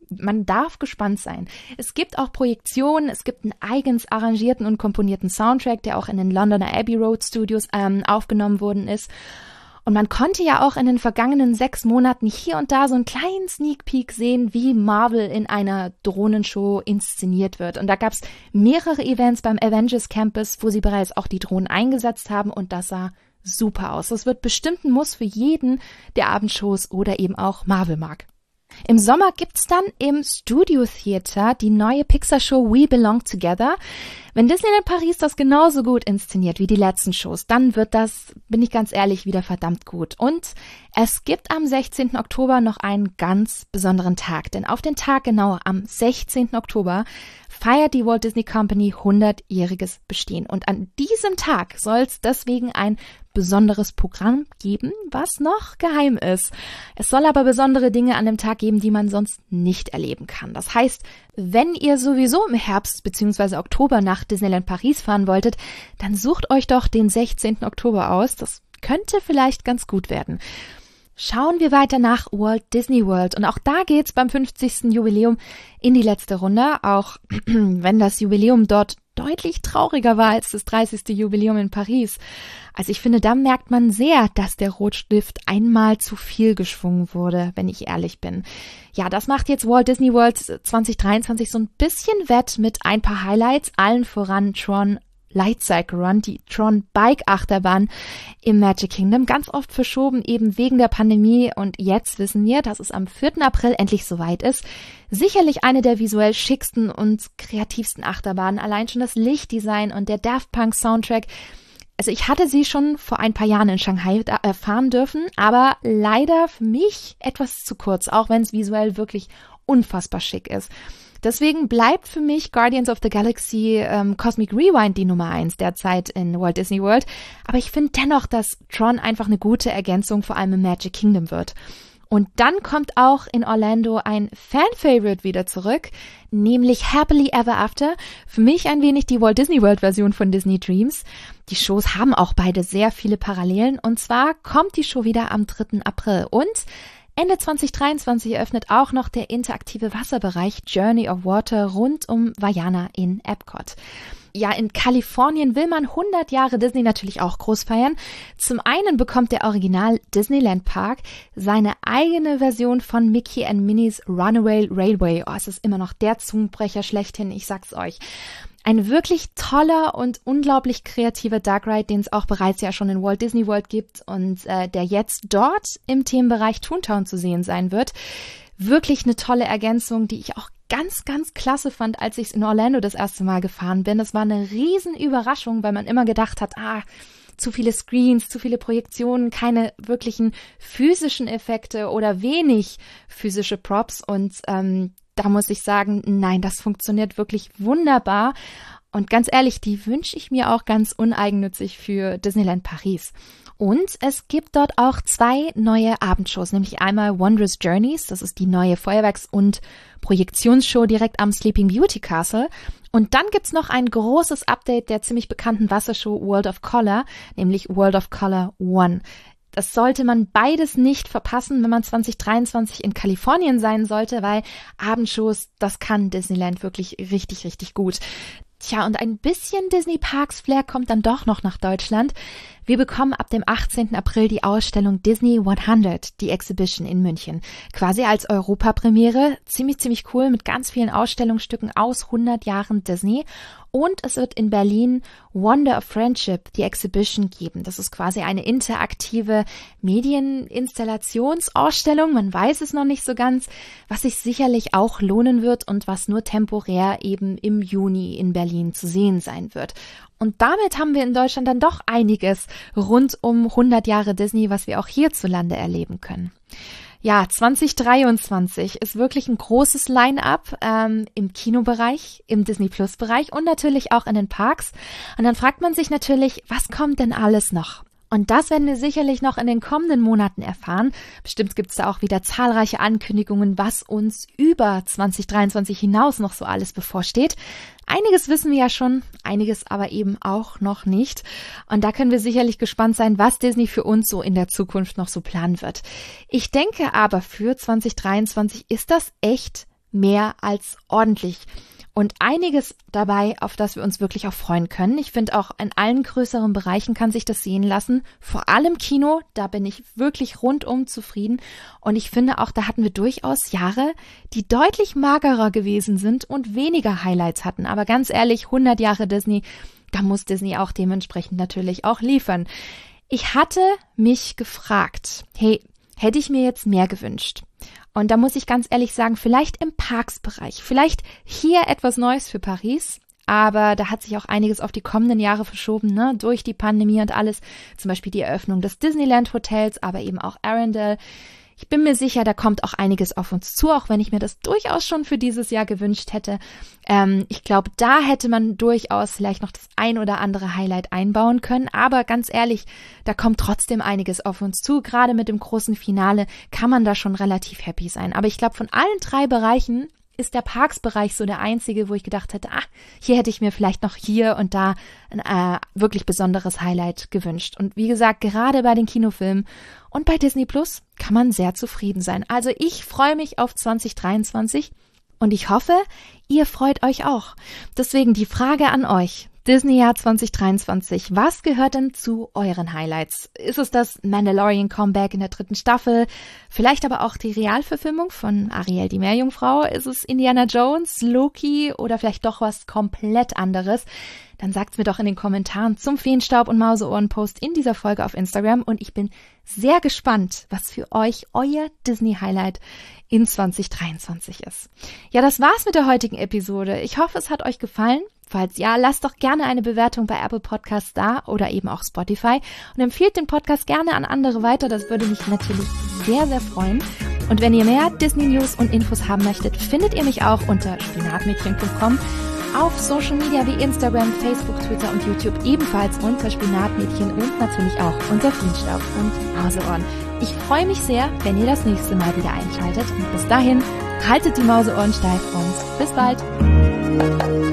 S1: man darf gespannt sein. Es gibt auch Projektionen, es gibt einen eigens arrangierten und komponierten Soundtrack, der auch in den Londoner Abbey Road Studios ähm, aufgenommen worden ist. Und man konnte ja auch in den vergangenen sechs Monaten hier und da so einen kleinen Sneak Peek sehen, wie Marvel in einer Drohnenshow inszeniert wird. Und da gab es mehrere Events beim Avengers Campus, wo sie bereits auch die Drohnen eingesetzt haben und das sah super aus. Das wird bestimmt ein Muss für jeden, der Abendshows oder eben auch Marvel mag. Im Sommer gibt's dann im Studio Theater die neue Pixar-Show We Belong Together. Wenn Disneyland Paris das genauso gut inszeniert wie die letzten Shows, dann wird das, bin ich ganz ehrlich, wieder verdammt gut. Und es gibt am sechzehnten Oktober noch einen ganz besonderen Tag, denn auf den Tag genau am sechzehnten Oktober feiert die Walt Disney Company hundertjähriges Bestehen. Und an diesem Tag soll es deswegen ein besonderes Programm geben, was noch geheim ist. Es soll aber besondere Dinge an dem Tag geben, die man sonst nicht erleben kann. Das heißt, wenn ihr sowieso im Herbst bzw. Oktober nach Disneyland Paris fahren wolltet, dann sucht euch doch den sechzehnten Oktober aus. Das könnte vielleicht ganz gut werden. Schauen wir weiter nach Walt Disney World und auch da geht's beim fünfzigsten Jubiläum in die letzte Runde, auch wenn das Jubiläum dort deutlich trauriger war als das dreißigste Jubiläum in Paris. Also ich finde, da merkt man sehr, dass der Rotstift einmal zu viel geschwungen wurde, wenn ich ehrlich bin. Ja, das macht jetzt Walt Disney World zwanzig dreiundzwanzig so ein bisschen wett mit ein paar Highlights, allen voran Tron Light Cycle Run, die Tron Bike Achterbahn im Magic Kingdom, ganz oft verschoben eben wegen der Pandemie und jetzt wissen wir, dass es am vierten April endlich soweit ist. Sicherlich eine der visuell schicksten und kreativsten Achterbahnen, allein schon das Lichtdesign und der Daft Punk Soundtrack. Also ich hatte sie schon vor ein paar Jahren in Shanghai erfahren dürfen, aber leider für mich etwas zu kurz, auch wenn es visuell wirklich unfassbar schick ist. Deswegen bleibt für mich Guardians of the Galaxy ähm, Cosmic Rewind die Nummer eins derzeit in Walt Disney World. Aber ich finde dennoch, dass Tron einfach eine gute Ergänzung vor allem im Magic Kingdom wird. Und dann kommt auch in Orlando ein Fan-Favorite wieder zurück, nämlich Happily Ever After. Für mich ein wenig die Walt Disney World Version von Disney Dreams. Die Shows haben auch beide sehr viele Parallelen. Und zwar kommt die Show wieder am dritten April. Und Ende zwanzig dreiundzwanzig eröffnet auch noch der interaktive Wasserbereich Journey of Water rund um Vaiana in Epcot. Ja, in Kalifornien will man hundert Jahre Disney natürlich auch groß feiern. Zum einen bekommt der Original Disneyland Park seine eigene Version von Mickey and Minnie's Runaway Railway. Oh, es ist immer noch der Zungenbrecher schlechthin, ich sag's euch. Ein wirklich toller und unglaublich kreativer Dark Ride, den es auch bereits ja schon in Walt Disney World gibt und äh, der jetzt dort im Themenbereich Toontown zu sehen sein wird. Wirklich eine tolle Ergänzung, die ich auch ganz, ganz klasse fand, als ich in Orlando das erste Mal gefahren bin. Das war eine riesen Überraschung, weil man immer gedacht hat, ah, zu viele Screens, zu viele Projektionen, keine wirklichen physischen Effekte oder wenig physische Props und ähm, da muss ich sagen, nein, das funktioniert wirklich wunderbar. Und ganz ehrlich, die wünsche ich mir auch ganz uneigennützig für Disneyland Paris. Und es gibt dort auch zwei neue Abendshows, nämlich einmal Wondrous Journeys, das ist die neue Feuerwerks- und Projektionsshow direkt am Sleeping Beauty Castle. Und dann gibt's noch ein großes Update der ziemlich bekannten Wassershow World of Color, nämlich World of Color One. Das sollte man beides nicht verpassen, wenn man zwanzig dreiundzwanzig in Kalifornien sein sollte, weil Abendshows, das kann Disneyland wirklich richtig, richtig gut. Tja, und ein bisschen Disney Parks Flair kommt dann doch noch nach Deutschland. Wir bekommen ab dem achtzehnten April die Ausstellung Disney hundert, die Exhibition in München. Quasi als Europapremiere. Ziemlich, ziemlich cool mit ganz vielen Ausstellungsstücken aus hundert Jahren Disney. Und es wird in Berlin Wonder of Friendship, die Exhibition, geben. Das ist quasi eine interaktive Medieninstallationsausstellung. Man weiß es noch nicht so ganz, was sich sicherlich auch lohnen wird und was nur temporär eben im Juni in Berlin zu sehen sein wird. Und damit haben wir in Deutschland dann doch einiges rund um hundert Jahre Disney, was wir auch hierzulande erleben können. Ja, zwanzig dreiundzwanzig ist wirklich ein großes Line-up ähm, im Kinobereich, im Disney-Plus-Bereich und natürlich auch in den Parks. Und dann fragt man sich natürlich, was kommt denn alles noch? Und das werden wir sicherlich noch in den kommenden Monaten erfahren. Bestimmt gibt es da auch wieder zahlreiche Ankündigungen, was uns über zwanzig dreiundzwanzig hinaus noch so alles bevorsteht. Einiges wissen wir ja schon, einiges aber eben auch noch nicht. Und da können wir sicherlich gespannt sein, was Disney für uns so in der Zukunft noch so planen wird. Ich denke aber, für zwanzig dreiundzwanzig ist das echt mehr als ordentlich. Und einiges dabei, auf das wir uns wirklich auch freuen können. Ich finde auch in allen größeren Bereichen kann sich das sehen lassen. Vor allem Kino, da bin ich wirklich rundum zufrieden. Und ich finde auch, da hatten wir durchaus Jahre, die deutlich magerer gewesen sind und weniger Highlights hatten. Aber ganz ehrlich, hundert Jahre Disney, da muss Disney auch dementsprechend natürlich auch liefern. Ich hatte mich gefragt, hey, hätte ich mir jetzt mehr gewünscht? Und da muss ich ganz ehrlich sagen, vielleicht im Parksbereich, vielleicht hier etwas Neues für Paris, aber da hat sich auch einiges auf die kommenden Jahre verschoben, ne, durch die Pandemie und alles, zum Beispiel die Eröffnung des Disneyland Hotels, aber eben auch Arendelle. Ich bin mir sicher, da kommt auch einiges auf uns zu, auch wenn ich mir das durchaus schon für dieses Jahr gewünscht hätte. Ähm, ich glaube, da hätte man durchaus vielleicht noch das ein oder andere Highlight einbauen können. Aber ganz ehrlich, da kommt trotzdem einiges auf uns zu. Gerade mit dem großen Finale kann man da schon relativ happy sein. Aber ich glaube, von allen drei Bereichen ist der Parksbereich so der einzige, wo ich gedacht hätte, ah, hier hätte ich mir vielleicht noch hier und da ein äh, wirklich besonderes Highlight gewünscht. Und wie gesagt, gerade bei den Kinofilmen und bei Disney Plus kann man sehr zufrieden sein. Also ich freue mich auf zwanzig dreiundzwanzig und ich hoffe, ihr freut euch auch. Deswegen die Frage an euch. Disney-Jahr zwanzig dreiundzwanzig. Was gehört denn zu euren Highlights? Ist es das Mandalorian-Comeback in der dritten Staffel? Vielleicht aber auch die Realverfilmung von Ariel, die Meerjungfrau? Ist es Indiana Jones, Loki oder vielleicht doch was komplett anderes? Dann sagt's mir doch in den Kommentaren zum Feenstaub- und Mauseohren-Post in dieser Folge auf Instagram. Und ich bin sehr gespannt, was für euch euer Disney-Highlight in zwanzig dreiundzwanzig ist. Ja, das war's mit der heutigen Episode. Ich hoffe, es hat euch gefallen. Falls ja, lasst doch gerne eine Bewertung bei Apple Podcasts da oder eben auch Spotify und empfehlt den Podcast gerne an andere weiter. Das würde mich natürlich sehr, sehr freuen. Und wenn ihr mehr Disney News und Infos haben möchtet, findet ihr mich auch unter spinatmädchen punkt com, auf Social Media wie Instagram, Facebook, Twitter und YouTube ebenfalls unter Spinatmädchen und natürlich auch unter Feenstaub und Mauseohren. Ich freue mich sehr, wenn ihr das nächste Mal wieder einschaltet. Und bis dahin, haltet die Mauseohren steif und bis bald.